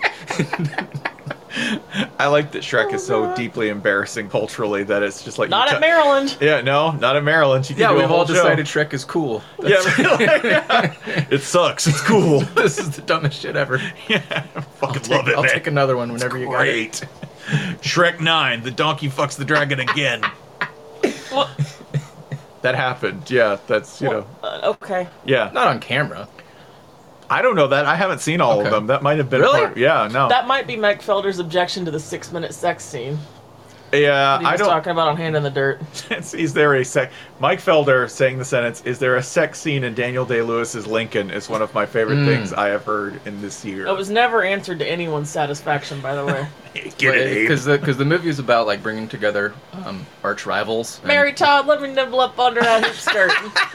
I like that Shrek is so deeply embarrassing culturally that it's just like Not at Maryland. Yeah, no, not at Maryland. You can do a we've whole all show. decided Shrek is cool. Yeah, it sucks. It's cool. This is the dumbest shit ever. Yeah, I fucking love it, I'll man. take another one whenever you got it. Great. Shrek 9, the donkey fucks the dragon again. Well, That happened. Yeah, that's, you know. okay. Yeah. Not on camera. I don't know that. I haven't seen all of Okay. them. That might have been Really? a part. Yeah, no. That might be Mike Felder's objection to the 6-minute sex scene Yeah, that he I was don't. talking about on Hand in the Dirt. Is there a sex? Mike Felder saying the sentence, "Is there a sex scene in Daniel Day-Lewis's Lincoln?" is one of my favorite things I have heard in this year. It was never answered to anyone's satisfaction, by the way. Get it, Abe. Because the movie is about like bringing together arch rivals. and Mary Todd, let me nibble up under that hoop skirt.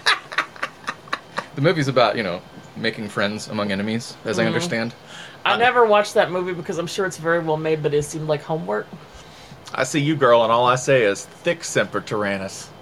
The movie's about making friends among enemies, as I understand. I never watched that movie because I'm sure it's very well made, but it seemed like homework. I see you, girl, and all I say is thick semper tyrannis.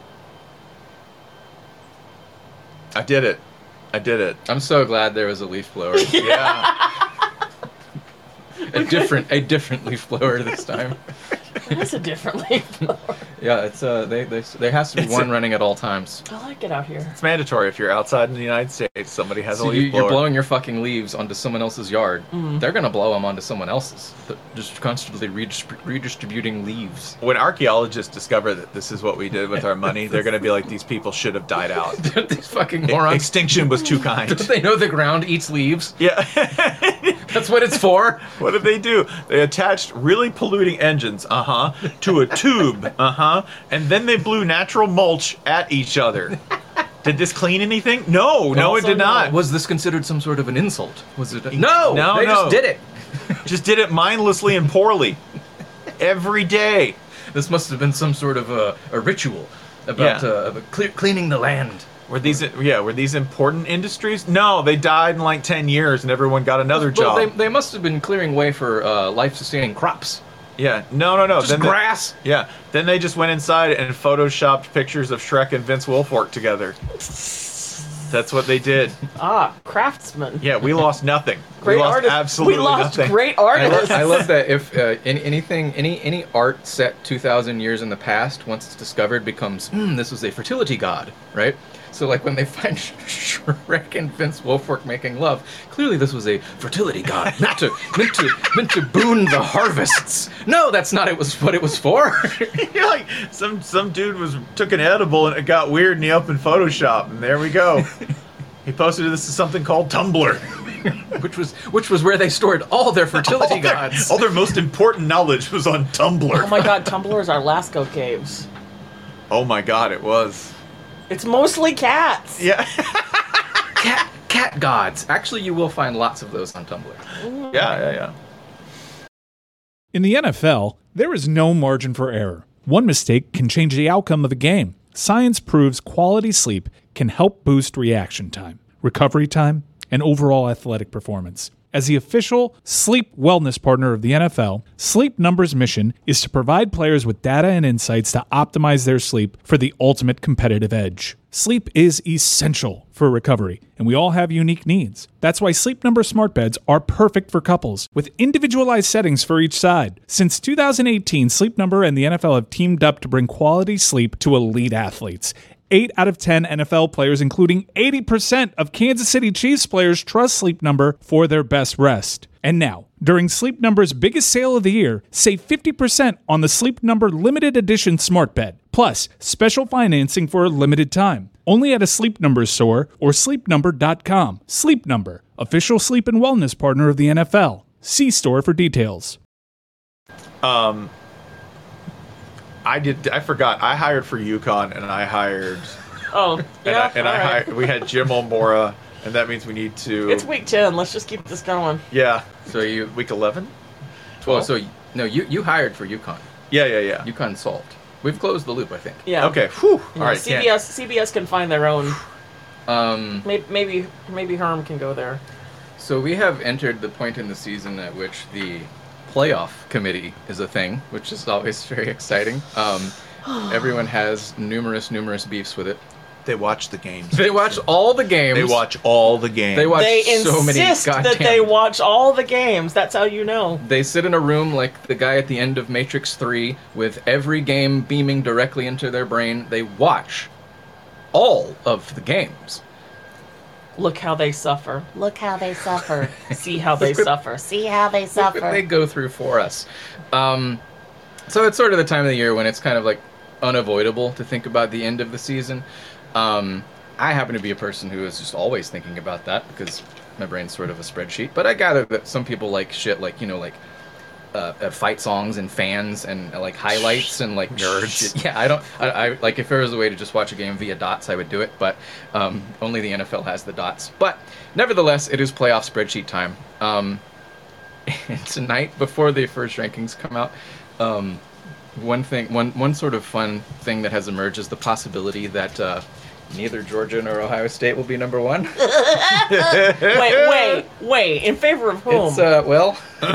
I did it. I'm so glad there was a leaf blower. Yeah. a different leaf blower this time. That's a different leaf blower. Yeah, it's there has to be one running at all times. I like it out here. It's mandatory if you're outside in the United States. Somebody has a So leaf blower. you're blowing your fucking leaves onto someone else's yard. They're gonna blow them onto someone else's. They're just constantly redistributing leaves. When archaeologists discover that this is what we did with our money, they're going to be like, these people should have died out. These fucking morons. Extinction was too kind. Don't they know the ground eats leaves? Yeah. That's what it's for. What did they do? They attached really polluting engines, to a tube, and then they blew natural mulch at each other. Did this clean anything? No, it did not. Was this considered some sort of an insult? Was it? No, they just did it. Just did it mindlessly and poorly. Every day. This must have been some sort of a ritual about cleaning the land. Were these important industries? No, they died in like 10 years and everyone got another job. They must have been clearing way for life-sustaining crops. Yeah, no. Just then grass. Then they just went inside and photoshopped pictures of Shrek and Vince Wilfork together. That's what they did. Craftsmen. Yeah, we lost nothing. Great artists. Absolutely we lost nothing. Great artists. I love that if any art set 2,000 years in the past, once it's discovered, becomes this was a fertility god, right? So like when they find Shrek and Vince Wilfork making love, clearly this was a fertility god meant to boon the harvests. No, that's not what it was for. Like some dude took an edible and it got weird and he opened Photoshop and there we go. He posted this to something called Tumblr. which was where they stored all their fertility gods. All their most important knowledge was on Tumblr. Oh my god, Tumblr is our Lascaux caves. Oh my god, it was. It's mostly cats. Yeah. Cat gods. Actually, you will find lots of those on Tumblr. Yeah. In the NFL, there is no margin for error. One mistake can change the outcome of a game. Science proves quality sleep can help boost reaction time, recovery time, and overall athletic performance. As the official sleep wellness partner of the NFL, Sleep Number's mission is to provide players with data and insights to optimize their sleep for the ultimate competitive edge. Sleep is essential for recovery, and we all have unique needs. That's why Sleep Number smart beds are perfect for couples, with individualized settings for each side. Since 2018, Sleep Number and the NFL have teamed up to bring quality sleep to elite athletes. 8 out of 10 NFL players, including 80% of Kansas City Chiefs players, trust Sleep Number for their best rest. And now, during Sleep Number's biggest sale of the year, save 50% on the Sleep Number limited edition smart bed, plus special financing for a limited time. Only at a Sleep Number store or sleepnumber.com. Sleep Number, official sleep and wellness partner of the NFL. See store for details. I forgot. I hired for UConn, and I hired. Oh, yeah. We had Jim O'Mora, and that means we need to. It's week 10. Let's just keep this going. Yeah. So you week 11. Well, so no, you hired for UConn. Yeah. UConn solved. We've closed the loop, I think. Yeah. Okay. Whew. Yeah, All right. CBS can find their own. Maybe Herm can go there. So we have entered the point in the season at which the playoff committee is a thing, which is always very exciting. Everyone has numerous beefs with it. They watch the games. They watch all the games. They watch all the games. They watch They so many insist goddamn. that they watch all the games. That's how you know. They sit in a room like the guy at the end of Matrix 3 with every game beaming directly into their brain. They watch all of the games. Look how they suffer. Look how they suffer. See how they suffer. See how they Look what they suffer. go through for us. So it's sort of the time of the year when it's kind of like unavoidable to think about the end of the season. I happen to be a person who is just always thinking about that because my brain's sort of a spreadsheet. But I gather that some people like shit like, fight songs and fans and like highlights and like nerds. Shit. Yeah, I like if there was a way to just watch a game via dots, I would do it. But only the NFL has the dots. But nevertheless, it is playoff spreadsheet time. And tonight, before the first rankings come out, one sort of fun thing that has emerged is the possibility that neither Georgia nor Ohio State will be number one. Wait. In favor of whom? It's No.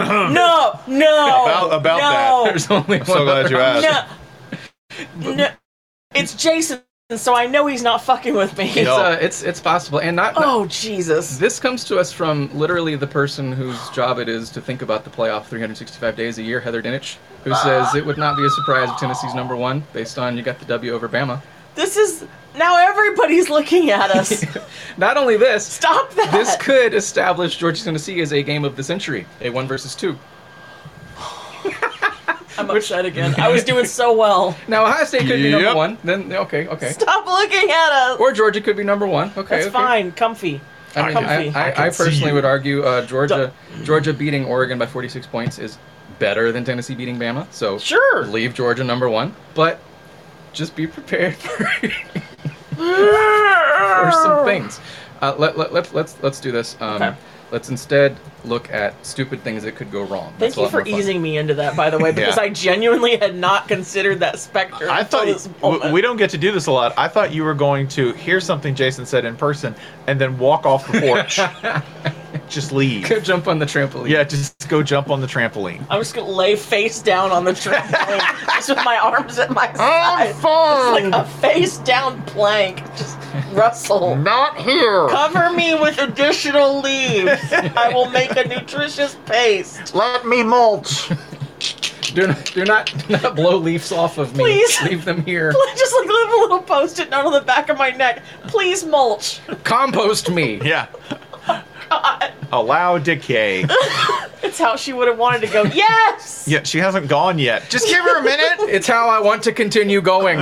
About that. There's only I'm so glad you asked. No. It's Jason, so I know he's not fucking with me. It's possible, and not. Oh Jesus! This comes to us from literally the person whose job it is to think about the playoff 365 days a year, Heather Dinich, who says it would not be a surprise if Tennessee's number one based on you got the W over Bama. This is now everybody's looking at us. Not only this. Stop that. This could establish Georgia Tennessee as a game of the century, a 1 versus 2. I'm upset again. I was doing so well. Now Ohio State could be number one. Then okay. Stop looking at us. Or Georgia could be number one. Okay, That's fine. Comfy. I personally would argue Georgia beating Oregon by 46 points is better than Tennessee beating Bama. So sure, leave Georgia number one, but just be prepared for for some things. Let's do this. Okay. Let's instead look at stupid things that could go wrong. Thank you for easing me into that, by the way, because I genuinely had not considered that specter. I thought we don't get to do this a lot. I thought you were going to hear something Jason said in person and then walk off the porch. Just leave. Go jump on the trampoline. Yeah, just go jump on the trampoline. I'm just gonna lay face down on the trampoline, just with my arms at my side. I'm fine. It's like a face down plank. Just rustle. Not here. Cover me with additional leaves. I will make a nutritious paste. Let me mulch. Do not blow leaves off of me. Please. Leave them here. Just like leave a little post-it note on the back of my neck. Please mulch. Compost me. Yeah. God. Allow decay. It's how she would have wanted to go. Yes. Yeah, she hasn't gone yet. Just give her a minute. It's how I want to continue going.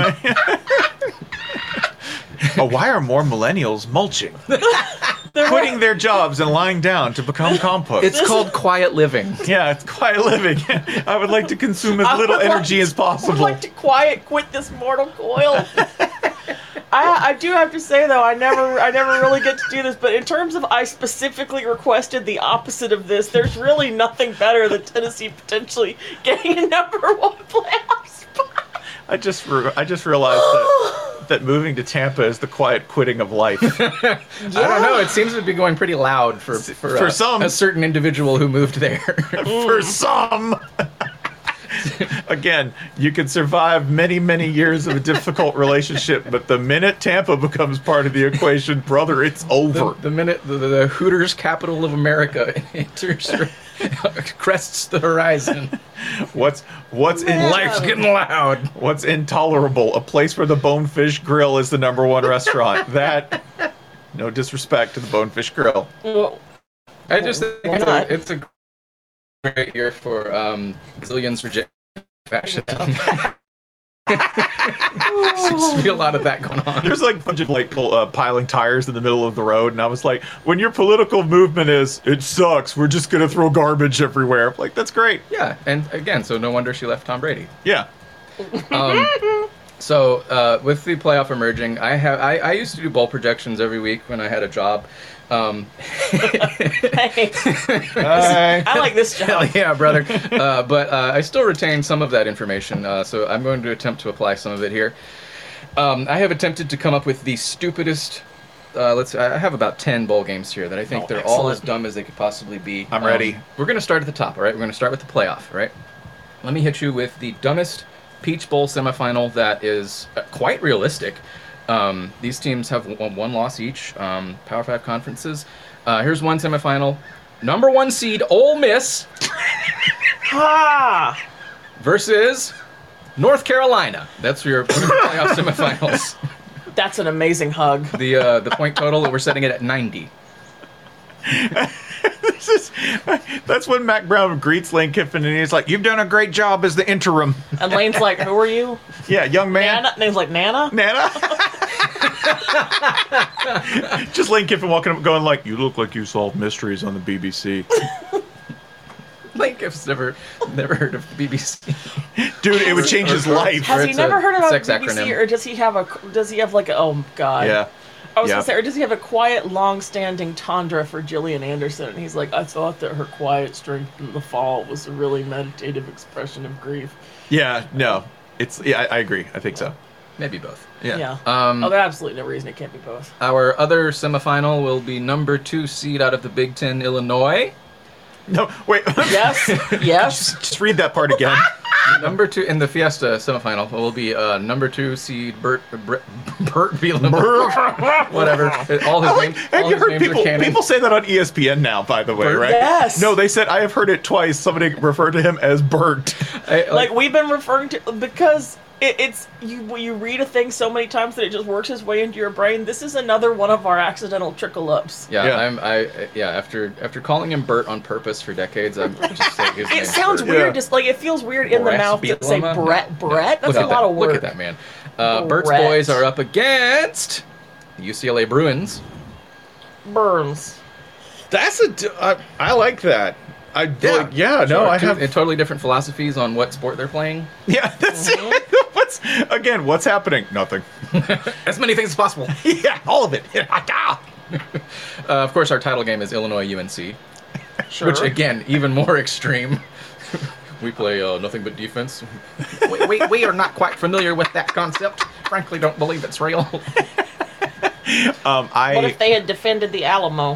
Oh, why are more millennials mulching? Quitting their jobs and lying down to become compost. It's called quiet living. Yeah, it's quiet living. I would like to consume as little energy as I possible. would like to quit this mortal coil. I do have to say though, I never really get to do this, but in terms of I specifically requested the opposite of this, there's really nothing better than Tennessee potentially getting a #1 playoff spot. I just realized that moving to Tampa is the quiet quitting of life. I don't know. It seems to be going pretty loud for some. a certain individual who moved there. For some. Again, you can survive many, many years of a difficult relationship, but the minute Tampa becomes part of the equation, brother, it's over. The minute the Hooters capital of America enters, crests the horizon. What's in Life's getting loud. What's intolerable? A place where the Bonefish Grill is the #1 restaurant. That, no disrespect to the Bonefish Grill. Well, I just think why not? it's a great year for Zillions reject fashion. Seems to be a lot of that going on. There's like a bunch of piling tires in the middle of the road, and I was like, when your political movement is, it sucks, we're just gonna throw garbage everywhere. I'm like, that's great. Yeah, and again, so no wonder she left Tom Brady. Yeah. So with the playoff emerging, I used to do bowl projections every week when I had a job. Thanks. Hi. I like this Hell job. yeah, brother. But I still retain some of that information, so I'm going to attempt to apply some of it here. I have attempted to come up with the stupidest. I have about 10 bowl games here that I think they're all as dumb as they could possibly be. I'm ready. We're going to start at the top, all right? We're going to start with the playoff, all right? Let me hit you with the dumbest Peach Bowl semifinal that is quite realistic. These teams have one loss each, Power 5 conferences. Here's one semifinal. #1 seed Ole Miss Ha! versus North Carolina. That's your playoff semifinals. That's an amazing hug. The point total, we're setting it at 90. That's when Mac Brown greets Lane Kiffin, and he's like, "You've done a great job as the interim." And Lane's like, "Who are you?" Yeah, young man. Nana? Name's like Nana. Nana. Just Lane Kiffin walking up, going like, "You look like you solved mysteries on the BBC." Lane Kiffin's never heard of the BBC. Dude, it would change his life. Has he It's never a heard about sex BBC, acronym. or does he have like a? Oh God. Yeah. I was Yeah. gonna say, or does he have a quiet, long-standing tandra for Gillian Anderson? And he's like, I thought that her quiet strength in the fall was a really meditative expression of grief. Yeah, no. I agree. I think so. Maybe both. Yeah. There's absolutely no reason it can't be both. Our other semifinal will be #2 seed out of the Big Ten, Illinois. No, wait. Yes. Yes. Just read that part again. #2 in the Fiesta semifinal will be #2 seed Burt Bielema. Whatever. All his names, Have all you his heard names are canon. people say that on ESPN now, by the way, Bert? right? Yes. No, they said, I have heard it twice. Somebody referred to him as Bert. Like we've been referring to, because it's you read a thing so many times that it just works its way into your brain. This is another one of our accidental trickle ups. After calling him Bert on purpose for decades, I'm just saying his It name's sounds Bert. weird, Yeah. just like it feels weird in the Brett mouth to say Bielema? Brett. Brett? That's Look a at lot that. of work. Look at that man. Bert's Brett. boys are up against the UCLA Bruins. Burns. I like that. I have. Totally different philosophies on what sport they're playing. Yeah, that's Mm-hmm. what What's happening? Nothing. As many things as possible. Yeah, all of it. Of course, our title game is Illinois UNC, Sure. which again, even more extreme. We play nothing but defense. We are not quite familiar with that concept. Frankly, don't believe it's real. What if they had defended the Alamo?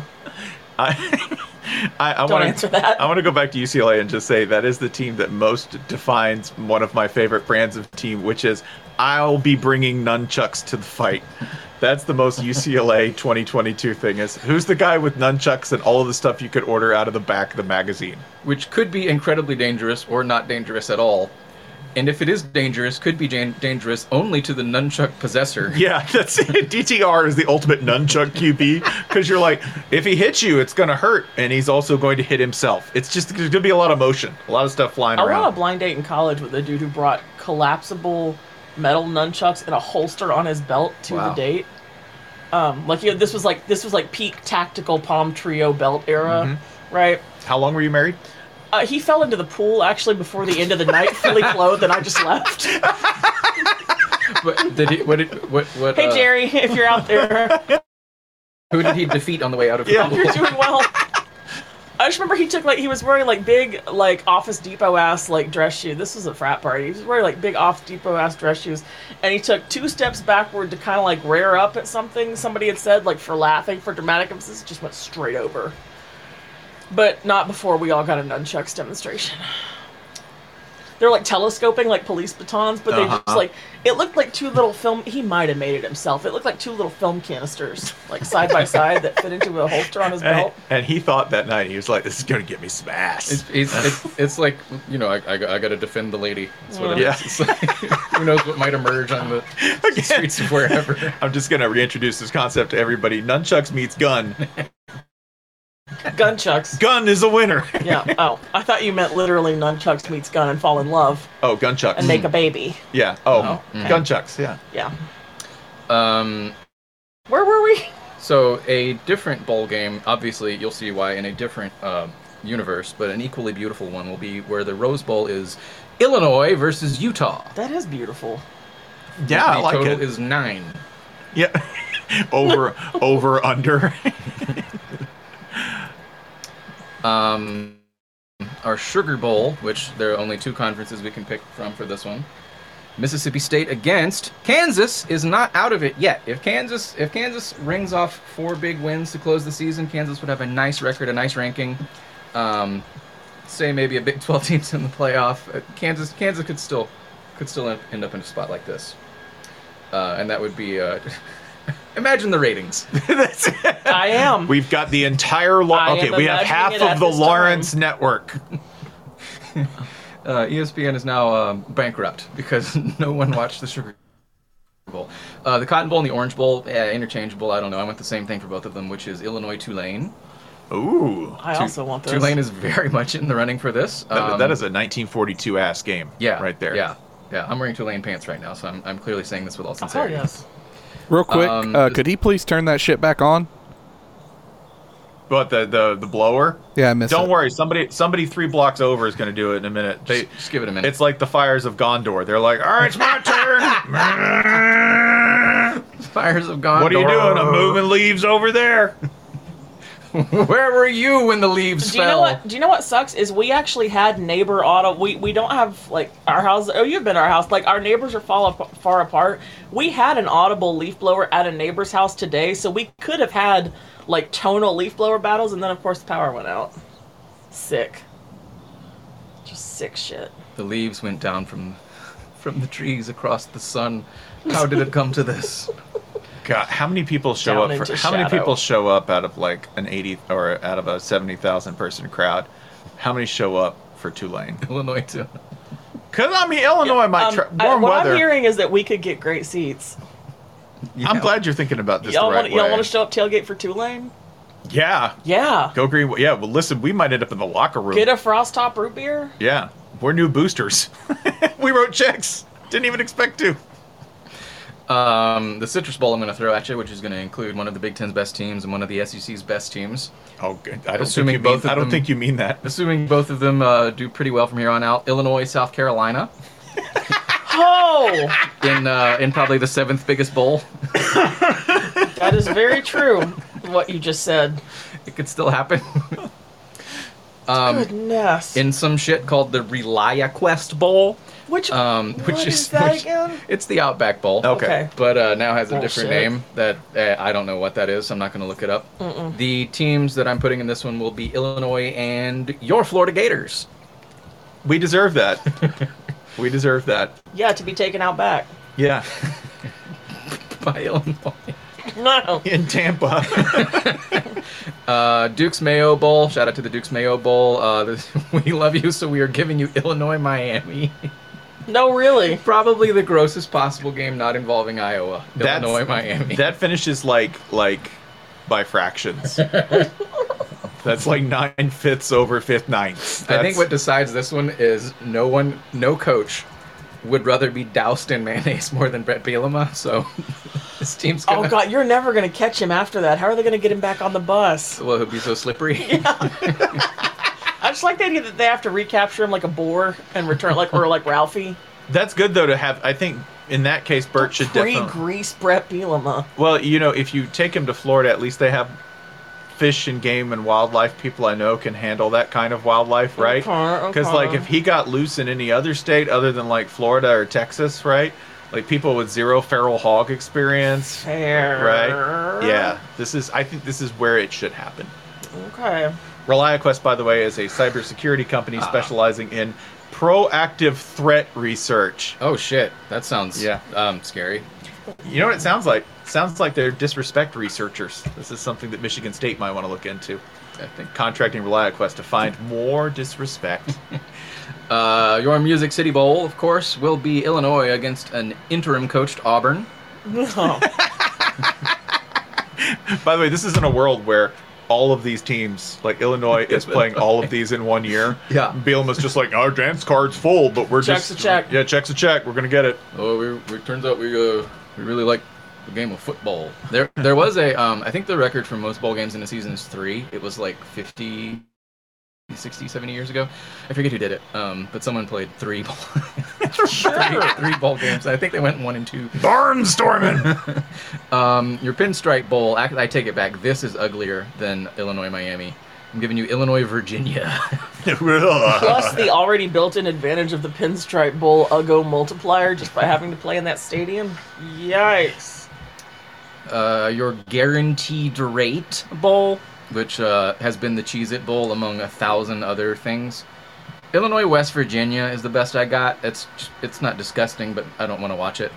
I Don't answer that. I want to go back to UCLA and just say that is the team that most defines one of my favorite brands of team, which is I'll be bringing nunchucks to the fight. That's the most UCLA 2022 thing is who's the guy with nunchucks and all of the stuff you could order out of the back of the magazine. Which could be incredibly dangerous or not dangerous at all. And if it is dangerous, could be dangerous only to the nunchuck possessor. Yeah, that's it. DTR is the ultimate nunchuck QB because you're like, if he hits you, it's going to hurt, and he's also going to hit himself. It's just there's going to be a lot of motion, a lot of stuff flying around. I went on a blind date in college with a dude who brought collapsible metal nunchucks and a holster on his belt to the date. This was like peak tactical Palm Trio belt era, right? How long were you married? He fell into the pool actually before the end of the night, fully clothed, and I just left. But did he? What? Hey Jerry, if you're out there, who did he defeat on the way out of the pool? you're doing well. I just remember he was wearing big Office Depot ass dress shoes. This was a frat party. He was wearing big Office Depot ass dress shoes, and he took 2 steps backward to kind of rear up at something somebody had said for laughing for dramatic emphasis. Just went straight over. But not before we all got a nunchucks demonstration. They were telescoping police batons, but they just it looked like 2 little film. He might have made it himself. It looked like 2 little film canisters, side by side, that fit into a holster on his belt. And he thought that night, he was like, "This is gonna get me some ass." It's like I got to defend the lady. That's what it is. It's who knows what might emerge on the streets of wherever. I'm just gonna reintroduce this concept to everybody. Nunchucks meets gun. Gunchucks. Gun is a winner. Yeah. Oh, I thought you meant literally nunchucks meets gun and fall in love. Oh, gunchucks. And make a baby. Yeah. Oh, gunchucks. Yeah. Yeah. Where were we? So a different bowl game. Obviously, you'll see why in a different universe, but an equally beautiful one will be where the Rose Bowl is Illinois versus Utah. That is beautiful. Yeah, I like it. The it. total is 9. Yeah. over under. Our Sugar Bowl, which there are only 2 conferences we can pick from for this one. Mississippi State against Kansas is not out of it yet. If Kansas rings off 4 big wins to close the season, Kansas would have a nice record, a nice ranking. Say maybe a Big 12 teams in the playoff. Kansas could still end up in a spot like this, and that would be. Imagine the ratings. I am. We've got the entire... Okay, we have half of the Lawrence network. ESPN is now bankrupt because no one watched the Sugar Bowl. The Cotton Bowl and the Orange Bowl, interchangeable. I don't know. I want the same thing for both of them, which is Illinois-Tulane. Ooh. I also want this. Tulane is very much in the running for this. That is a 1942-ass game. Yeah. Right there. Yeah. I'm wearing Tulane pants right now, so I'm clearly saying this with all sincerity. Oh, yes. Real quick, could he please turn that shit back on? But the blower? Yeah, I missed it. Don't worry, somebody 3 blocks over is going to do it in a minute. Just give it a minute. It's like the fires of Gondor. They're like, all right, it's my turn. Fires of Gondor. What are you doing? I'm moving leaves over there. Where were you when the leaves fell? Do you know what sucks is we actually had neighbor auto. We don't have our house. Oh, you've been to our house. Our neighbors are far apart. We had an audible leaf blower at a neighbor's house today, so we could have had tonal leaf blower battles, and then of course the power went out. Sick. Just sick shit. The leaves went down from the trees across the sun. How did it come to this? God, how many people show up out of an 80 or out of a 70,000 person crowd? How many show up for Tulane? Illinois too. Because Illinois might warm what weather. I'm hearing is that we could get great seats. Yeah. I'm glad you're thinking about this y'all the right way. Y'all want to show up tailgate for Tulane? Yeah. Yeah. Go Green. Yeah. Well, listen, we might end up in the locker room. Get a Frost Top root beer. Yeah, we're new boosters. We wrote checks. Didn't even expect to. The Citrus Bowl I'm going to throw at you, which is going to include one of the Big Ten's best teams and one of the SEC's best teams. Oh, good. I don't think you mean that. Assuming both of them do pretty well from here on out. Illinois, South Carolina. Oh! in probably the 7th biggest bowl. That is very true, what you just said. It could still happen. Goodness. In some shit called the ReliaQuest Bowl. Which is that which, again? It's the Outback Bowl. Okay. But now has a different Bullshit. name that I don't know what that is. I'm not going to look it up. The teams that I'm putting in this one will be Illinois and your Florida Gators. We deserve that. We deserve that. Yeah, to be taken out back. Yeah. By Illinois. No. In Tampa. Duke's Mayo Bowl. Shout out to the Duke's Mayo Bowl. We love you, so we are giving you Illinois, Miami. No, really. Probably the grossest possible game not involving Iowa. Illinois, Miami. That finishes like by fractions. That's like 9/5 over 5/9. I think what decides this one is no coach would rather be doused in mayonnaise more than Brett Bielema, so this team's gonna... Oh, God, you're never going to catch him after that. How are they going to get him back on the bus? Well, he'll be so slippery. I just like the idea that they have to recapture him like a boar and return, like Ralphie. That's good, though, to have... I think, in that case, Bert should definitely... Pre-grease Brett Bielema. Well, if you take him to Florida, at least they have fish and game and wildlife people I know can handle that kind of wildlife, right? Because, Okay. if he got loose in any other state other than, Florida or Texas, right? People with zero feral hog experience, Fair. right? Yeah. I think this is where it should happen. Okay. ReliaQuest, by the way, is a cybersecurity company specializing in proactive threat research. Oh, shit. That sounds scary. You know what it sounds like? It sounds like they're disrespect researchers. This is something that Michigan State might want to look into. I think contracting ReliaQuest to find more disrespect. Your Music City Bowl, of course, will be Illinois against an interim coached Auburn. Oh. By the way, this is in a world where all of these teams, Illinois, is playing all of these in 1 year. Yeah. Bielema's just like, our dance card's full, but we're Check's just... a check. Yeah, check's a check. We're going to get it. Oh, turns out we really like the game of football. There was a, I think the record for most bowl games in a season is 3. It was 50... 60, 70 years ago. I forget who did it, but someone played 3 bowl, three bowl games. I think they went 1 and 2. Barnstorming! Your Pinstripe Bowl, I take it back. This is uglier than Illinois, Miami. I'm giving you Illinois, Virginia. Plus the already built-in advantage of the Pinstripe Bowl Uggo multiplier just by having to play in that stadium. Yikes. Your Guaranteed Rate Bowl, which has been the Cheez-It Bowl among 1,000 other things. Illinois, West Virginia is the best I got. It's not disgusting, but I don't want to watch it.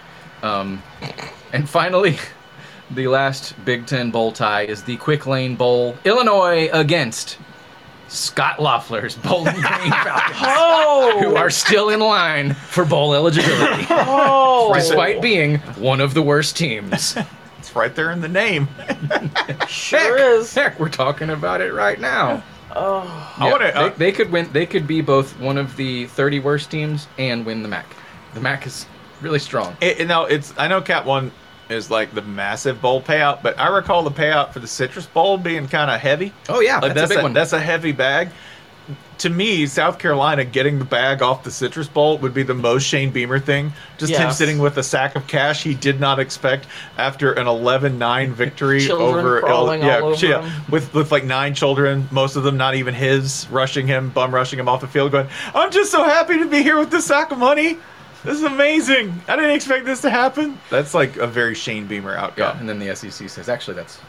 And finally, the last Big Ten bowl tie is the Quick Lane Bowl. Illinois against Scott Loeffler's Bowling Green Falcons, who are still in line for bowl eligibility, despite being one of the worst teams. It's right there in the name. Sure is. Heck, we're talking about it right now. Oh. Yeah, they could win. They could be both one of the 30 worst teams and win the MAC. The MAC is really strong. I know Cat 1 is the massive bowl payout, but I recall the payout for the Citrus Bowl being kind of heavy. Oh yeah, that's a big one. That's a heavy bag. To me, South Carolina getting the bag off the Citrus Bowl would be the most Shane Beamer thing. Just him sitting with a sack of cash he did not expect after an 11-9 victory over with 9 children, most of them not even his, bum rushing him off the field, going, "I'm just so happy to be here with this sack of money. This is amazing. I didn't expect this to happen." That's a very Shane Beamer outcome. Yeah, and then the SEC says, actually, that's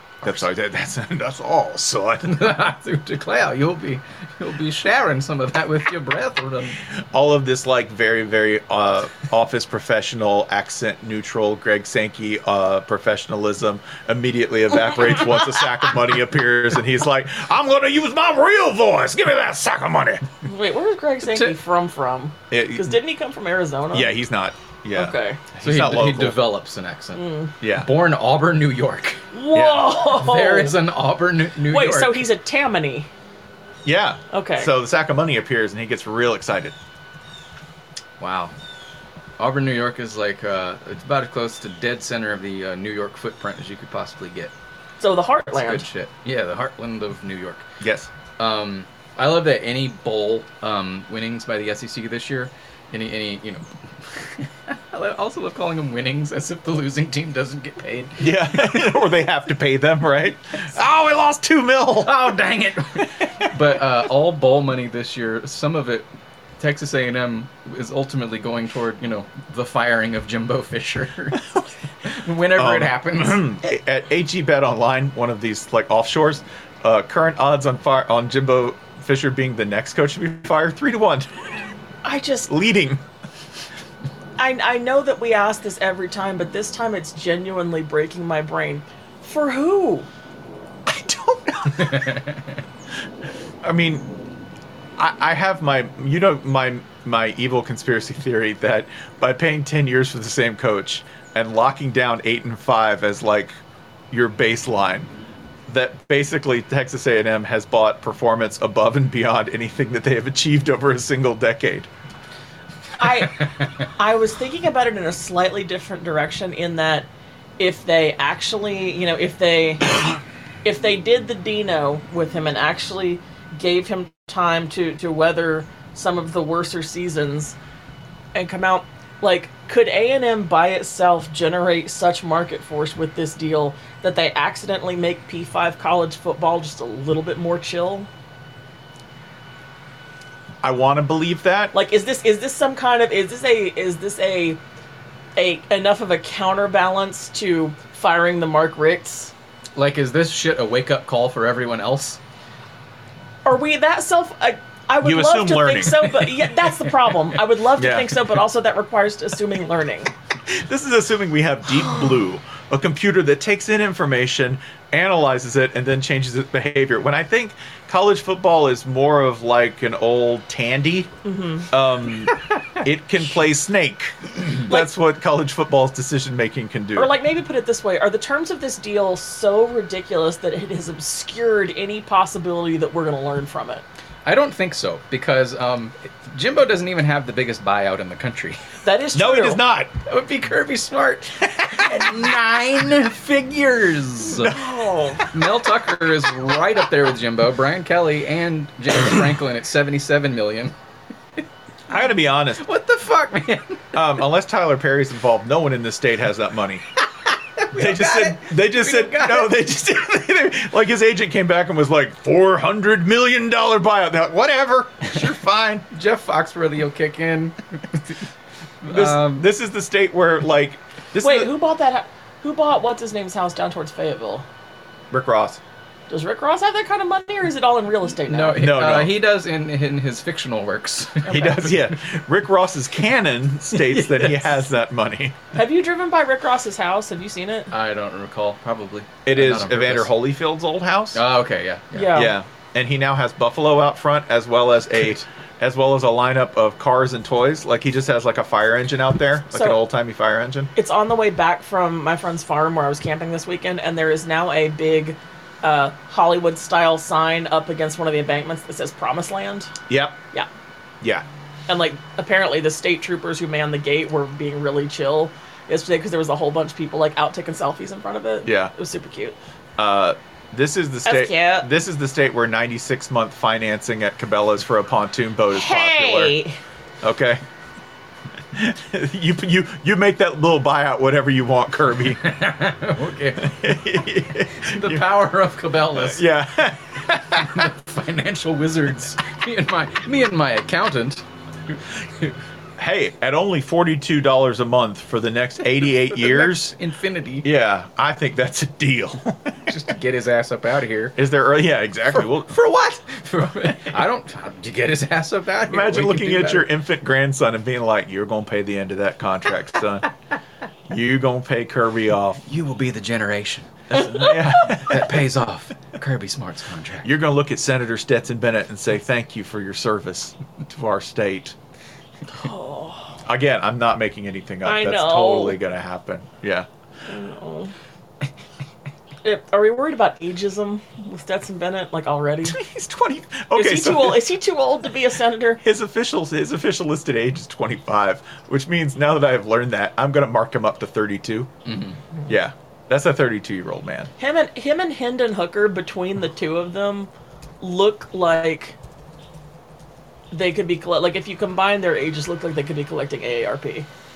all, son. Declare you'll be sharing some of that with your brethren. All of this very, very office professional, accent neutral, Greg Sankey professionalism immediately evaporates once a sack of money appears, and he's like, "I'm going to use my real voice. Give me that sack of money." Wait, where is Greg Sankey from? Because didn't he come from Arizona? Yeah, he's not. Yeah. Okay. So he develops an accent. Yeah. Born Auburn, New York. Whoa! Yeah. There is an Auburn, New York. Wait, so he's a Tammany. Yeah. Okay. So the sack of money appears, and he gets real excited. Wow. Auburn, New York is it's about as close to dead center of the New York footprint as you could possibly get. So the heartland. That's good shit. Yeah, the heartland of New York. Yes. I love that any bowl winnings by the SEC this year, any I also love calling them winnings, as if the losing team doesn't get paid. Yeah, or they have to pay them, right? Oh, we lost $2 million. Oh, dang it! But all bowl money this year, some of it, Texas A&M is ultimately going toward, the firing of Jimbo Fisher. Whenever it happens. At AG Bet Online, one of these like offshores, current odds on Jimbo Fisher being the next coach to be fired, 3-1. Leading. I know that we ask this every time, but this time it's genuinely breaking my brain. For who? I don't know. I mean, I have my evil conspiracy theory that by paying 10 years for the same coach and locking down 8 and 5 as like your baseline, that basically Texas A&M has bought performance above and beyond anything that they have achieved over a single decade. I was thinking about it in a slightly different direction, in that if they actually, if they did the Dino with him and actually gave him time to weather some of the worser seasons and come out, like, could A&M by itself generate such market force with this deal that they accidentally make P5 college football just a little bit more chill? I want to believe that. Like, is this some kind of is this a enough of a counterbalance to firing the Mark Ricks? Like, is this shit a wake up call for everyone else? Are we that self? I would love to think so, but yeah, that's the problem. I would love to think so, but also that requires assuming learning. This is assuming we have Deep Blue, a computer that takes in information, analyzes it, and then changes its behavior. When I think college football is more of like an old Tandy, it can play Snake. That's what college football's decision-making can do. Or like, maybe put it this way, are the terms of this deal so ridiculous that it has obscured any possibility that we're going to learn from it? I don't think so, because Jimbo doesn't even have the biggest buyout in the country. That is true. No, he does not. That would be Kirby Smart. At 9 figures. No. Mel Tucker is right up there with Jimbo, Brian Kelly, and James Franklin at $77 million. I gotta be honest. What the fuck, man? Unless Tyler Perry's involved, no one in this state has that money. They just said like his agent came back and was like, $400 million buyout. They're like, whatever, sure, fine. Jeff Foxworthy will kick in. This is the state where like who bought that? Who bought what's his name's house down towards Fayetteville? Rick Ross. Does Rick Ross have that kind of money, or is it all in real estate now? No. He does in his fictional works. Okay. He does, yeah. Rick Ross's canon states that he has that money. Have you driven by Rick Ross's house? Have you seen it? I don't recall. Probably. It is Evander Holyfield's old house. Oh, okay, yeah. Yeah. And he now has Buffalo out front, as well as a lineup of cars and toys. Like, he just has like a fire engine out there, like an old-timey fire engine. It's on the way back from my friend's farm where I was camping this weekend, and there is now a big Hollywood-style sign up against one of the embankments that says Promised Land. Yep. Yeah. And, like, apparently the state troopers who manned the gate were being really chill yesterday because there was a whole bunch of people, like, out taking selfies in front of it. Yeah. It was super cute. This is the state. This is the state where 96-month financing at Cabela's for a pontoon boat is popular. Okay. You make that little buyout whatever you want, Kirby. Okay. The power of Cabela's. Yeah. The financial wizards. Me and my accountant. Hey, at only $42 a month for the next 88 years, infinity. Yeah, I think that's a deal. Just to get his ass up out of here. Is there? Yeah, exactly. For what? To get his ass up out of here. Imagine looking at your infant grandson and being like, "You're gonna pay the end of that contract, son. You're gonna pay Kirby off. You will be the generation that pays off Kirby Smart's contract. You're gonna look at Senator Stetson Bennett and say, "Thank you for your service to our state." Again, I'm not making anything up. That's totally going to happen. Yeah. I know. Are we worried about ageism with Stetson Bennett, like, already? He's 20. Okay, is he too old to be a senator? His official listed age is 25, which means now that I have learned that, I'm going to mark him up to 32. Mm-hmm. Yeah. That's a 32-year-old man. Him and Hendon Hooker, between the two of them, look like they could be, like, if you combine their ages, look like they could be collecting AARP.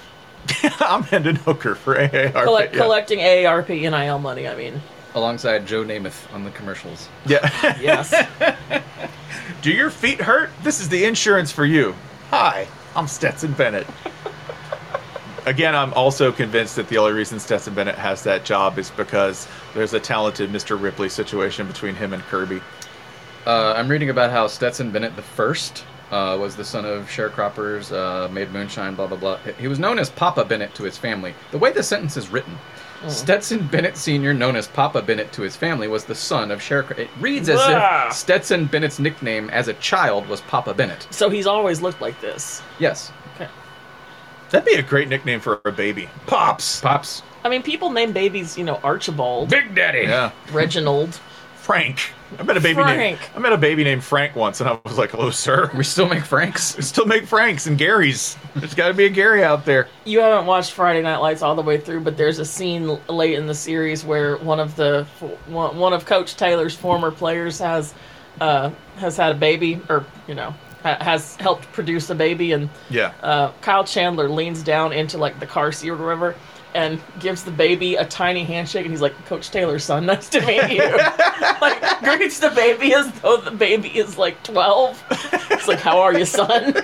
I'm Hendon Hooker for AARP. Collecting AARP NIL money, I mean. Alongside Joe Namath on the commercials. Yeah. Yes. Do your feet hurt? This is the insurance for you. Hi, I'm Stetson Bennett. Again, I'm also convinced that the only reason Stetson Bennett has that job is because there's a talented Mr. Ripley situation between him and Kirby. I'm reading about how Stetson Bennett the First was the son of sharecroppers, made moonshine, blah, blah, blah. He was known as Papa Bennett to his family. The way the sentence is written, Stetson Bennett Sr., known as Papa Bennett to his family, was the son of sharecroppers. It reads as if Stetson Bennett's nickname as a child was Papa Bennett. So he's always looked like this. Yes. Okay. That'd be a great nickname for a baby. Pops. Pops. I mean, people name babies, Archibald, Big Daddy. Yeah. Reginald. Frank. I met a baby named Frank once, and I was like, "Hello, sir." We still make Franks? We still make Franks and Garys. There's got to be a Gary out there. You haven't watched Friday Night Lights all the way through, but there's a scene late in the series where one of Coach Taylor's former players has had a baby, or has helped produce a baby, and Kyle Chandler leans down into like the car seat or whatever, and gives the baby a tiny handshake, and he's like, "Coach Taylor's son, nice to meet you." Like, greets the baby as though the baby is like 12. It's like, "How are you, son?"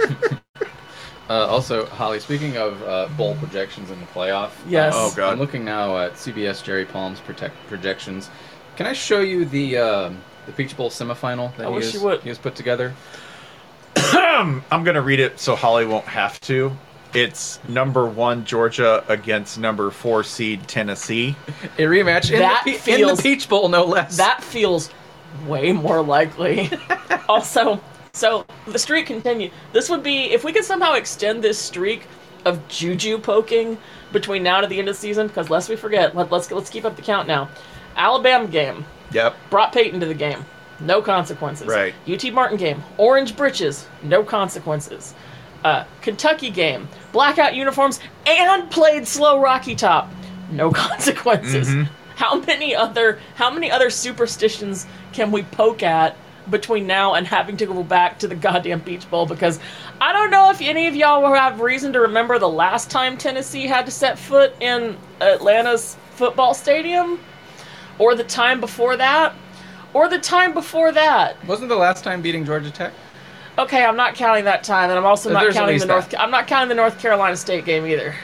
Also, Holly, speaking of bowl projections in the playoff, yes. Oh God, I'm looking now at CBS Jerry Palm's projections. Can I show you the Peach Bowl semifinal that he has put together? I'm gonna read it so Holly won't have to. It's number 1 Georgia against number 4 seed Tennessee. A rematch in the Peach Bowl, no less. That feels way more likely. Also, so the streak continued. This would be, if we could somehow extend this streak of juju poking between now and the end of the season, because lest we forget, let's keep up the count now. Alabama game. Yep. Brought Peyton to the game. No consequences. Right. UT Martin game. Orange britches. No consequences. Kentucky game. Blackout uniforms and played slow Rocky Top. No consequences. Mm-hmm. How many other superstitions can we poke at between now and having to go back to the goddamn Peach Bowl? Because I don't know if any of y'all will have reason to remember the last time Tennessee had to set foot in Atlanta's football stadium, or the time before that, or the time before that. Wasn't the last time beating Georgia Tech? Okay, I'm not counting that time, and I'm also not counting I'm not counting the North Carolina State game either.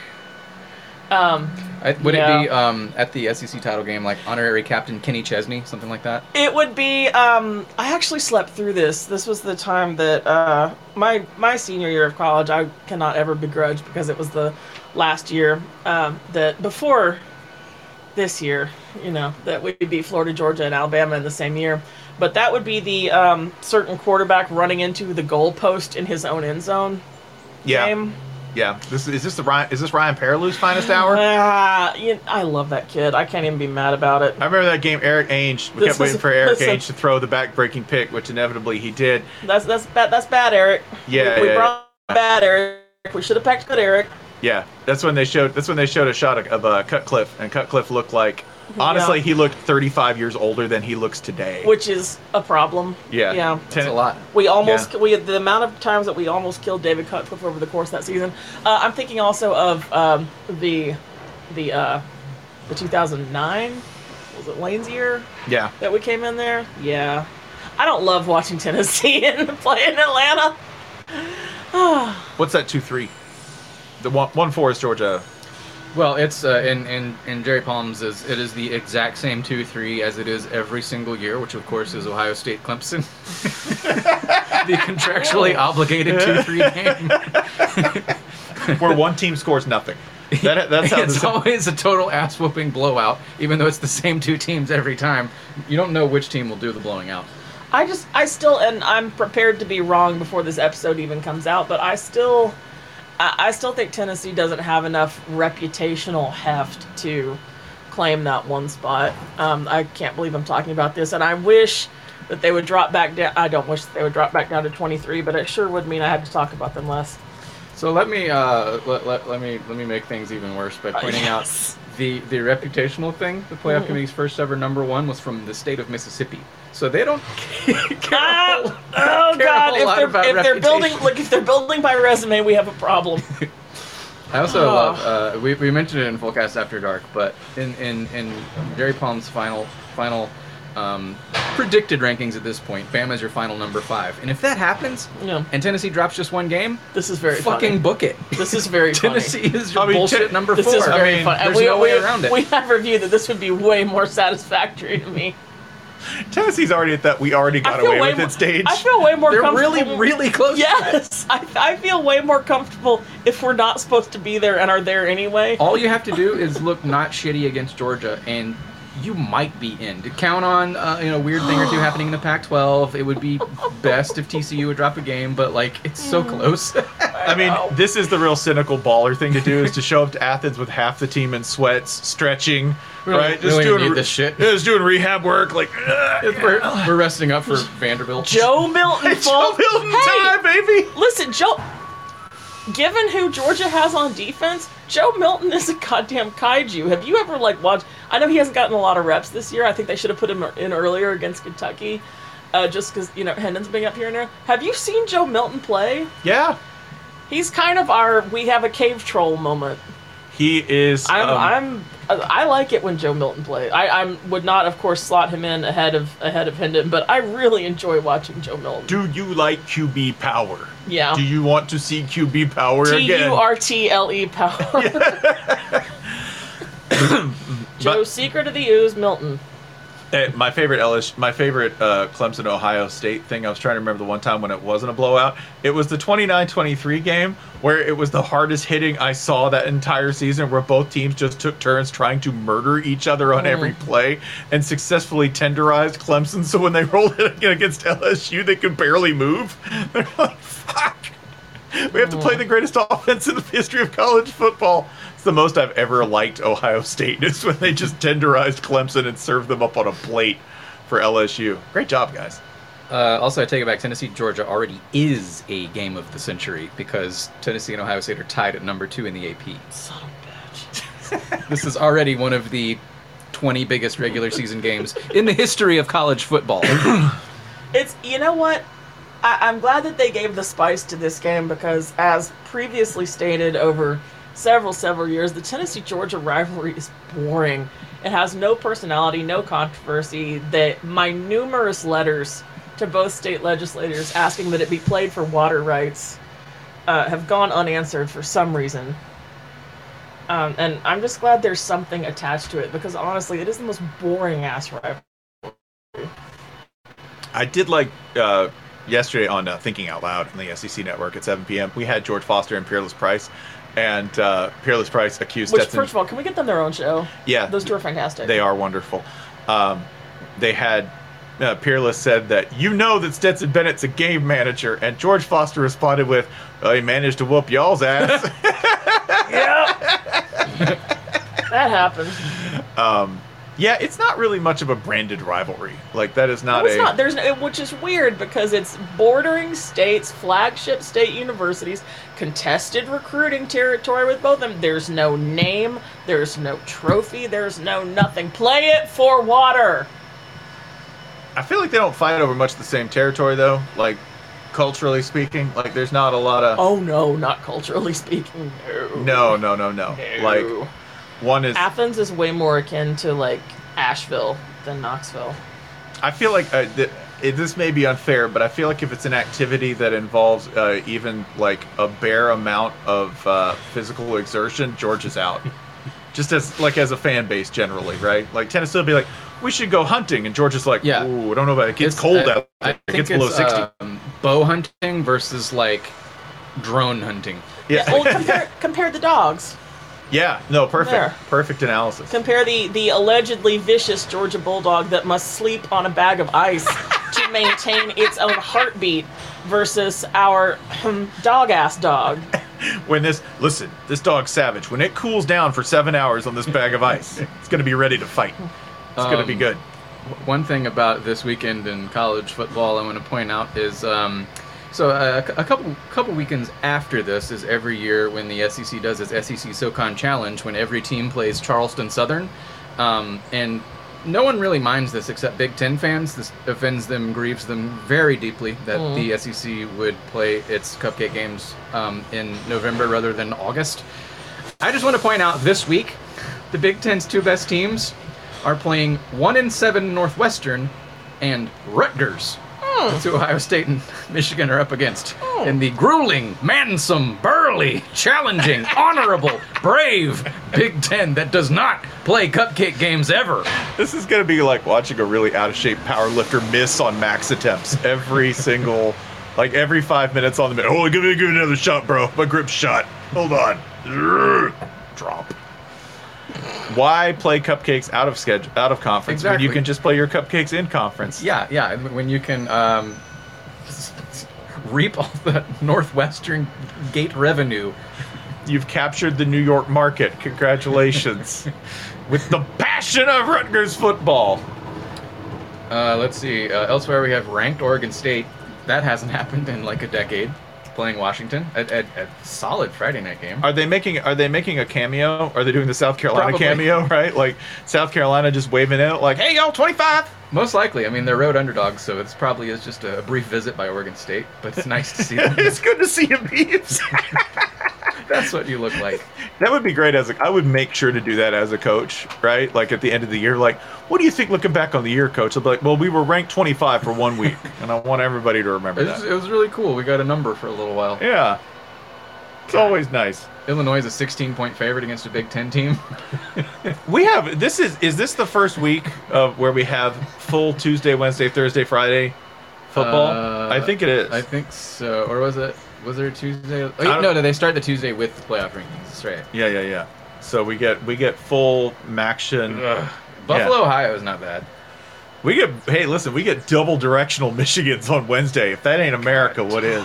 Would it be at the SEC title game, like honorary captain Kenny Chesney, something like that? It would be. I actually slept through this. This was the time that my senior year of college, I cannot ever begrudge, because it was the last year that before this year, that we beat Florida, Georgia, and Alabama in the same year. But that would be the certain quarterback running into the goalpost in his own end zone game. Yeah. Is this Ryan Perillou's finest hour? I love that kid. I can't even be mad about it. I remember that game. Eric Ainge. We kept waiting for Eric Ainge to throw the back-breaking pick, which inevitably he did. That's bad, Eric. Yeah, we brought bad Eric. We should have packed good Eric. Yeah, that's when they showed a shot of Cutcliffe, and Cutcliffe looked like. Honestly, he looked 35 years older than he looks today. Which is a problem. Yeah. That's a lot. We had the amount of times that we almost killed David Cutcliffe over the course of that season. I'm thinking also of the 2009, was it Lane's year? Yeah. That we came in there? Yeah. I don't love watching Tennessee play in Atlanta. What's that 2-3? The 1-4 is Georgia. Well, it's in Jerry Palm's it is the exact same 2-3 as it is every single year, which of course is Ohio State Clemson, the contractually obligated 2-3 game, where one team scores nothing. That's how it's always a total ass whooping blowout, even though it's the same two teams every time. You don't know which team will do the blowing out. And I'm prepared to be wrong before this episode even comes out, but I still think Tennessee doesn't have enough reputational heft to claim that one spot. I can't believe I'm talking about this, and I wish that they would drop back down. I don't wish that they would drop back down to 23, but it sure would mean I had to talk about them less. So let me make things even worse by pointing out the reputational thing. The playoff committee's first ever number 1 was from the state of Mississippi. So they don't care if they're building by resume, we have a problem. I also love. We mentioned it in Fullcast After Dark, but in Jerry Palm's final predicted rankings at this point, Bama's your final number 5, and if that happens, and Tennessee drops just one game, this is very fucking funny. Book it. This is very Tennessee funny. is your bullshit number 4. This is very funny. There's no way around it. We have reviewed that this would be way more satisfactory to me. Tennessee's already at that we already got away with it stage. I feel way more comfortable. They're really close. Yes, I feel way more comfortable if we're not supposed to be there and are there anyway. All you have to do is look not shitty against Georgia, and you might be in. To count on a weird thing or two happening in the Pac-12, it would be best if TCU would drop a game, but it's so close. I mean, this is the real cynical baller thing to do, is to show up to Athens with half the team in sweats, stretching, right? Just doing this shit. Just doing rehab work, we're resting up for Vanderbilt. Joe Milton, Joe Milton time, baby. Listen, Joe. Given who Georgia has on defense, Joe Milton is a goddamn kaiju. Have you ever watched? I know he hasn't gotten a lot of reps this year. I think they should have put him in earlier against Kentucky, just because Hendon's been up here and there. Have you seen Joe Milton play? Yeah, he's kind of our we have a cave troll moment. He is. I like it when Joe Milton plays. I would not, of course, slot him in ahead of Hendon, but I really enjoy watching Joe Milton. Do you like QB power? Yeah. Do you want to see QB power again? TURTLE power. Joe, secret of the ooze, Milton. My favorite Clemson Ohio State thing, I was trying to remember the one time when it wasn't a blowout. It was the 29-23 game where it was the hardest hitting I saw that entire season, where both teams just took turns trying to murder each other on every play and successfully tenderized Clemson, so when they rolled it against LSU, they could barely move. They're like, fuck. We have to play the greatest offense in the history of college football. It's the most I've ever liked Ohio State, is when they just tenderized Clemson and served them up on a plate for LSU. Great job, guys. Also, I take it back. Tennessee-Georgia already is a game of the century, because Tennessee and Ohio State are tied at number 2 in the AP. Son of a bitch. This is already one of the 20 biggest regular season games in the history of college football. It's, you know what? I'm glad that they gave the spice to this game, because as previously stated over several years, the Tennessee-Georgia rivalry is boring. It has no personality, no controversy. My numerous letters to both state legislators asking that it be played for water rights have gone unanswered for some reason. And I'm just glad there's something attached to it, because honestly, it is the most boring-ass rivalry. I did like... yesterday on Thinking Out Loud on the SEC Network at 7 p.m., we had George Foster and Peerless Price, and Peerless Price accused Stetson... First of all, can we get them their own show? Yeah. Those two are fantastic. They are wonderful. They had... Peerless said that, that Stetson Bennett's a game manager, and George Foster responded with, well, he managed to whoop y'all's ass. Yep. That happened. Yeah, it's not really much of a branded rivalry. That is not it's not. There's which is weird, because it's bordering states, flagship state universities, contested recruiting territory with both of them. There's no name, there's no trophy, there's no nothing. Play it for water. I feel like they don't fight over much the same territory, though. Culturally speaking, there's not a lot of... Oh, no, not culturally speaking, no. No. One is... Athens is way more akin to, Asheville than Knoxville. I feel like this may be unfair, but I feel like if it's an activity that involves even, a bare amount of physical exertion, George is out. Just as a fan base generally, right? Tennessee will be like, we should go hunting, and George is like, yeah. Ooh, I don't know about it. It gets cold out there. It gets below 60. Bow hunting versus, drone hunting. Yeah. Well, compare the dogs. Yeah, no, perfect. There. Perfect analysis. Compare the allegedly vicious Georgia Bulldog that must sleep on a bag of ice to maintain its own heartbeat versus our dog-ass dog. This dog's savage. When it cools down for 7 hours on this bag of ice, it's going to be ready to fight. It's going to be good. One thing about this weekend in college football I want to point out is... So a couple weekends after this is every year when the SEC does its SEC SoCon Challenge, when every team plays Charleston Southern, and no one really minds this except Big Ten fans. This offends them, grieves them very deeply that the SEC would play its cupcake games in November rather than August. I just want to point out this week, the Big Ten's 2 best teams are playing 1-7 Northwestern and Rutgers. That's who Ohio State and Michigan are up against in the grueling, mansome, burly, challenging, honorable, brave Big Ten that does not play cupcake games ever. This is going to be like watching a really out-of-shape powerlifter miss on max attempts every 5 minutes on the minute. Oh, give me another shot, bro. My grip's shot. Hold on. Drop. Why play cupcakes out of conference when you can just play your cupcakes in conference? Yeah. When you can reap all the Northwestern gate revenue. You've captured the New York market. Congratulations. With the passion of Rutgers football. Let's see. Elsewhere we have ranked Oregon State. That hasn't happened in like a decade. Playing Washington, a solid Friday night game. Are they making a cameo? Are they doing the South Carolina Probably. cameo, right? Like South Carolina just waving in, like, "Hey, y'all, 25." Most likely. I mean, they're road underdogs, so it's probably is just a brief visit by Oregon State. But it's nice to see them. It's good to see you, Beeps. That's what you look like. That would be great. I would make sure to do that as a coach, right? Like at the end of the year, like, what do you think looking back on the year, coach? I'll be like, well, we were ranked 25 for 1 week, and I want everybody to remember that. It was really cool. We got a number for a little while. Yeah. It's always nice. Illinois is a 16-point favorite against a Big Ten team. We have is this the first week of where we have full Tuesday, Wednesday, Thursday, Friday football? I think it is. I think so. Or was there a Tuesday? Oh, no, they start the Tuesday with the playoff rankings. That's right. Yeah. So we get full Maction. Buffalo, Ohio is not bad. We get double directional Michigans on Wednesday. If that ain't America, what is?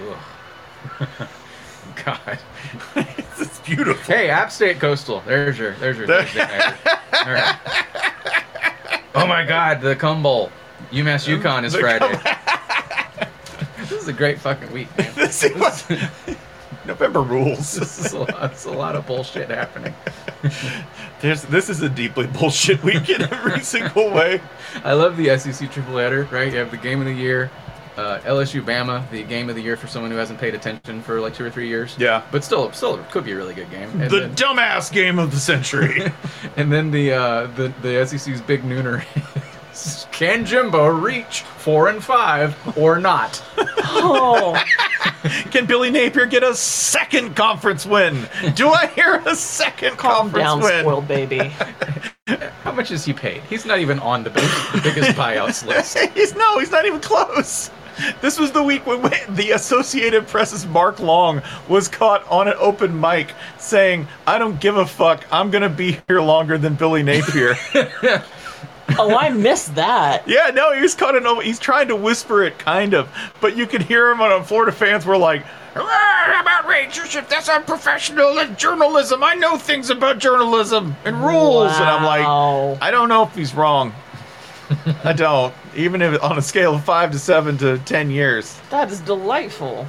God. It's beautiful. Hey, App State Coastal. There's your Thursday night. All right. Oh my God, the Cum Bowl. UMass UConn is Friday. This is a great fucking week, man. November rules. This is a lot of bullshit happening. This is a deeply bullshit week in every single way. I love the SEC triple header, right? You have the game of the year, LSU Bama, the game of the year for someone who hasn't paid attention for like 2 or 3 years. Yeah. But still it could be a really good game. And the dumbass game of the century. And then the SEC's big nooner is, can Jimbo reach 4 and 5 or not? Oh. Can Billy Napier get a second conference win? Do I hear a second Calm conference down, win? spoiled baby. How much is he paid? He's not even on the biggest buyouts list. He's not even close. This was the week when the Associated Press's Mark Long was caught on an open mic saying, "I don't give a fuck. I'm going to be here longer than Billy Napier." Oh, I missed that. Yeah, no, he was caught in. He's trying to whisper it, kind of, but you could hear him on Florida fans were like, "I'm outrageous if that's unprofessional and journalism. I know things about journalism and rules." Wow. And I'm like, I don't know if he's wrong. I don't. Even if on a scale of 5 to 7 to 10 years. That is delightful.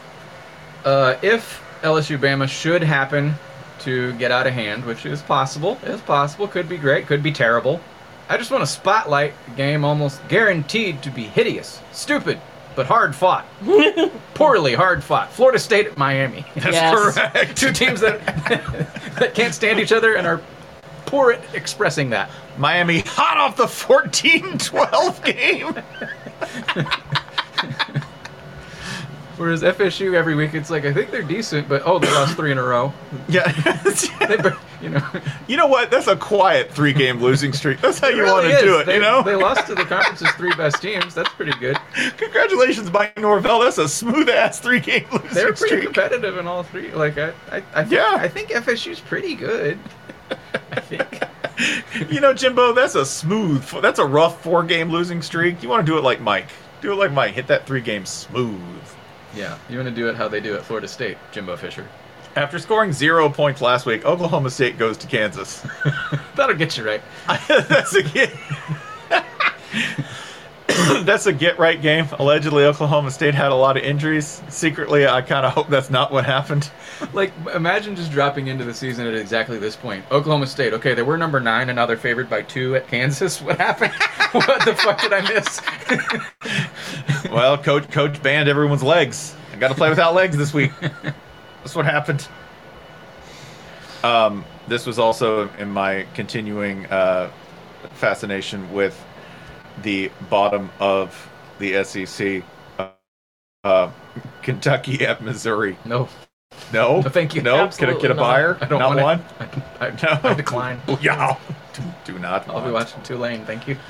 If LSU Bama should happen to get out of hand, which is possible, could be great, could be terrible. I just want to spotlight a game almost guaranteed to be hideous, stupid, but hard fought. Poorly hard fought. Florida State at Miami. That's correct. 2 teams that can't stand each other and are poor at expressing that. Miami hot off the 14-12 game. Whereas FSU every week, it's like, I think they're decent, but they lost 3 in a row. Yeah. You know what? That's a quiet 3-game losing streak. That's how you want to do it, They you know? lost to the conference's 3 best teams. That's pretty good. Congratulations, Mike Norvell. That's a smooth-ass 3-game losing streak. They're pretty competitive in all 3. Like, I think FSU's pretty good. I think. You know, Jimbo, that's a rough 4-game losing streak. You want to do it like Mike. Do it like Mike. Hit that 3-game smooth. Yeah, you want to do it how they do at Florida State, Jimbo Fisher. After scoring 0 points last week, Oklahoma State goes to Kansas. That'll get you right. That's a get-right game. Allegedly, Oklahoma State had a lot of injuries. Secretly, I kind of hope that's not what happened. Like, imagine just dropping into the season at exactly this point. Oklahoma State, okay, they were number 9, and now they're favored by 2 at Kansas. What happened? What the fuck did I miss? Well, coach banned everyone's legs. I got to play without legs this week. That's what happened. This was also in my continuing fascination with the bottom of the SEC. Kentucky at Missouri. No. No? Thank you. No? Absolutely Can I get a not. buyer? I don't Not want one? it. No. I decline. Yeah. Do not. I'll be watching Tulane. Thank you.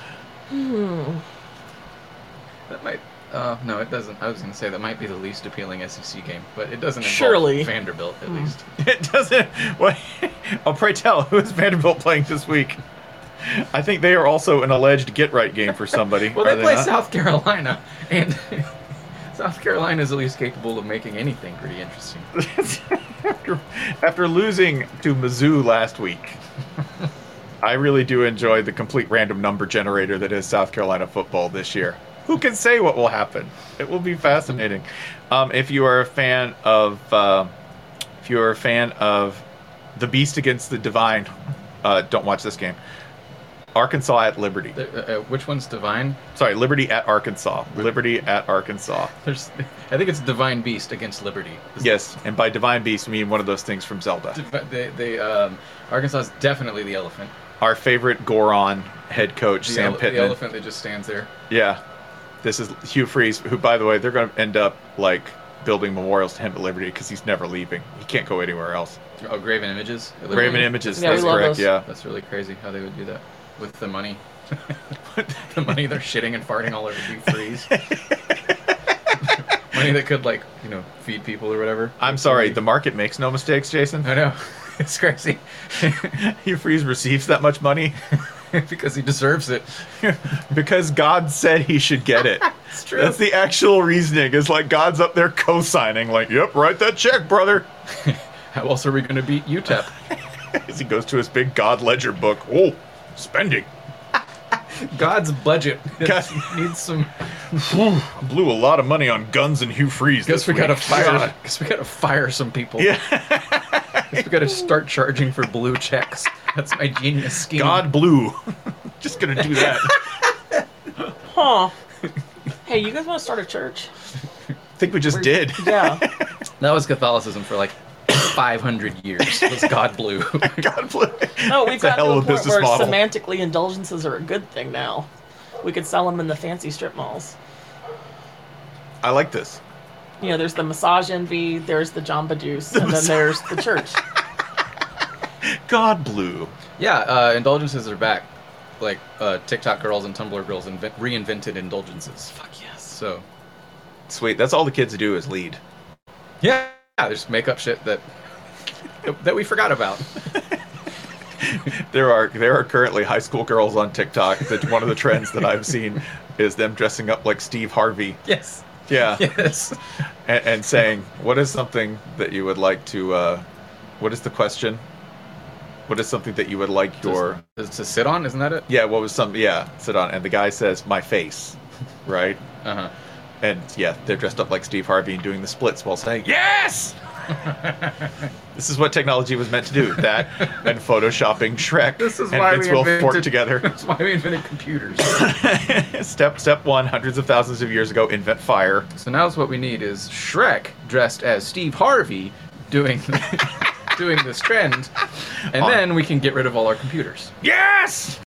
That might. No, it doesn't. I was going to say that might be the least appealing SEC game, but it doesn't involve Surely. Vanderbilt, at least. It doesn't. What? Oh, pray tell, who is Vanderbilt playing this week? I think they are also an alleged get-right game for somebody. Well, are they play not? South Carolina, and South Carolina is at least capable of making anything pretty interesting. After losing to Mizzou last week, I really do enjoy the complete random number generator that is South Carolina football this year. Who can say what will happen? It will be fascinating. If you are a fan of, the Beast Against the Divine, don't watch this game. Arkansas at Liberty. Which one's Divine? Sorry, Liberty at Arkansas. Liberty at Arkansas. I think it's Divine Beast against Liberty. Yes, and by Divine Beast, we mean one of those things from Zelda. Arkansas is definitely the elephant. Our favorite Goron head coach, Sam Pittman. The elephant that just stands there. Yeah. This is Hugh Freeze, who, by the way, they're going to end up, building memorials to him at Liberty because he's never leaving. He can't go anywhere else. Oh, Graven Images? Graven Images, Yeah, that's we love correct, those. yeah. That's really crazy how they would do that with the money. The money they're shitting and farting all over Hugh Freeze. Money that could, feed people or whatever. I'm sorry, the market makes no mistakes, Jason. I know. It's crazy. Hugh Freeze receives that much money Because he deserves it. because God said he should get it. It's true. That's the actual reasoning. Is God's up there co-signing, yep, write that check, brother. How else are we going to beat UTEP? As he goes to his big God ledger book. Oh, spending. God's budget God. needs some. Blew a lot of money on guns and Hugh Freeze. Guess we this gotta week. fire. God. Guess we gotta fire some people. Yeah. Guess we gotta start charging for blue checks. That's my genius scheme. God blue. Just gonna do that. Huh. Hey, you guys want to start a church? I think we just did. Yeah. That was Catholicism for 500 years. Was God blue? God blue. No, we've It's a got to hell a of a point business where model. semantically indulgences are a good thing now. We could sell them in the fancy strip malls. I like this. There's the massage envy, there's the Jamba Juice, and then there's the church. God blue. Yeah, indulgences are back. TikTok girls and Tumblr girls reinvented indulgences. Fuck yes. So, Sweet. That's all the kids do is lead. yeah, there's makeup shit that we forgot about. There are currently high school girls on TikTok. That one of the trends that I've seen is them dressing up like Steve Harvey. Yes. Yeah. Yes. And saying, what is something that you would like to, what is the question? What is something that you would like your... To sit on? Isn't that it? Yeah, what was some... Yeah, sit on. And the guy says, my face. Right? Uh-huh. And yeah, they're dressed up like Steve Harvey and doing the splits while saying, yes! This is what technology was meant to do. That and photoshopping Shrek This is and why Vince we Wilfork invented together. That's why we invented computers. Step one, hundreds of thousands of years ago, invent fire. So now what we need is Shrek dressed as Steve Harvey doing this trend, and then we can get rid of all our computers. Yes!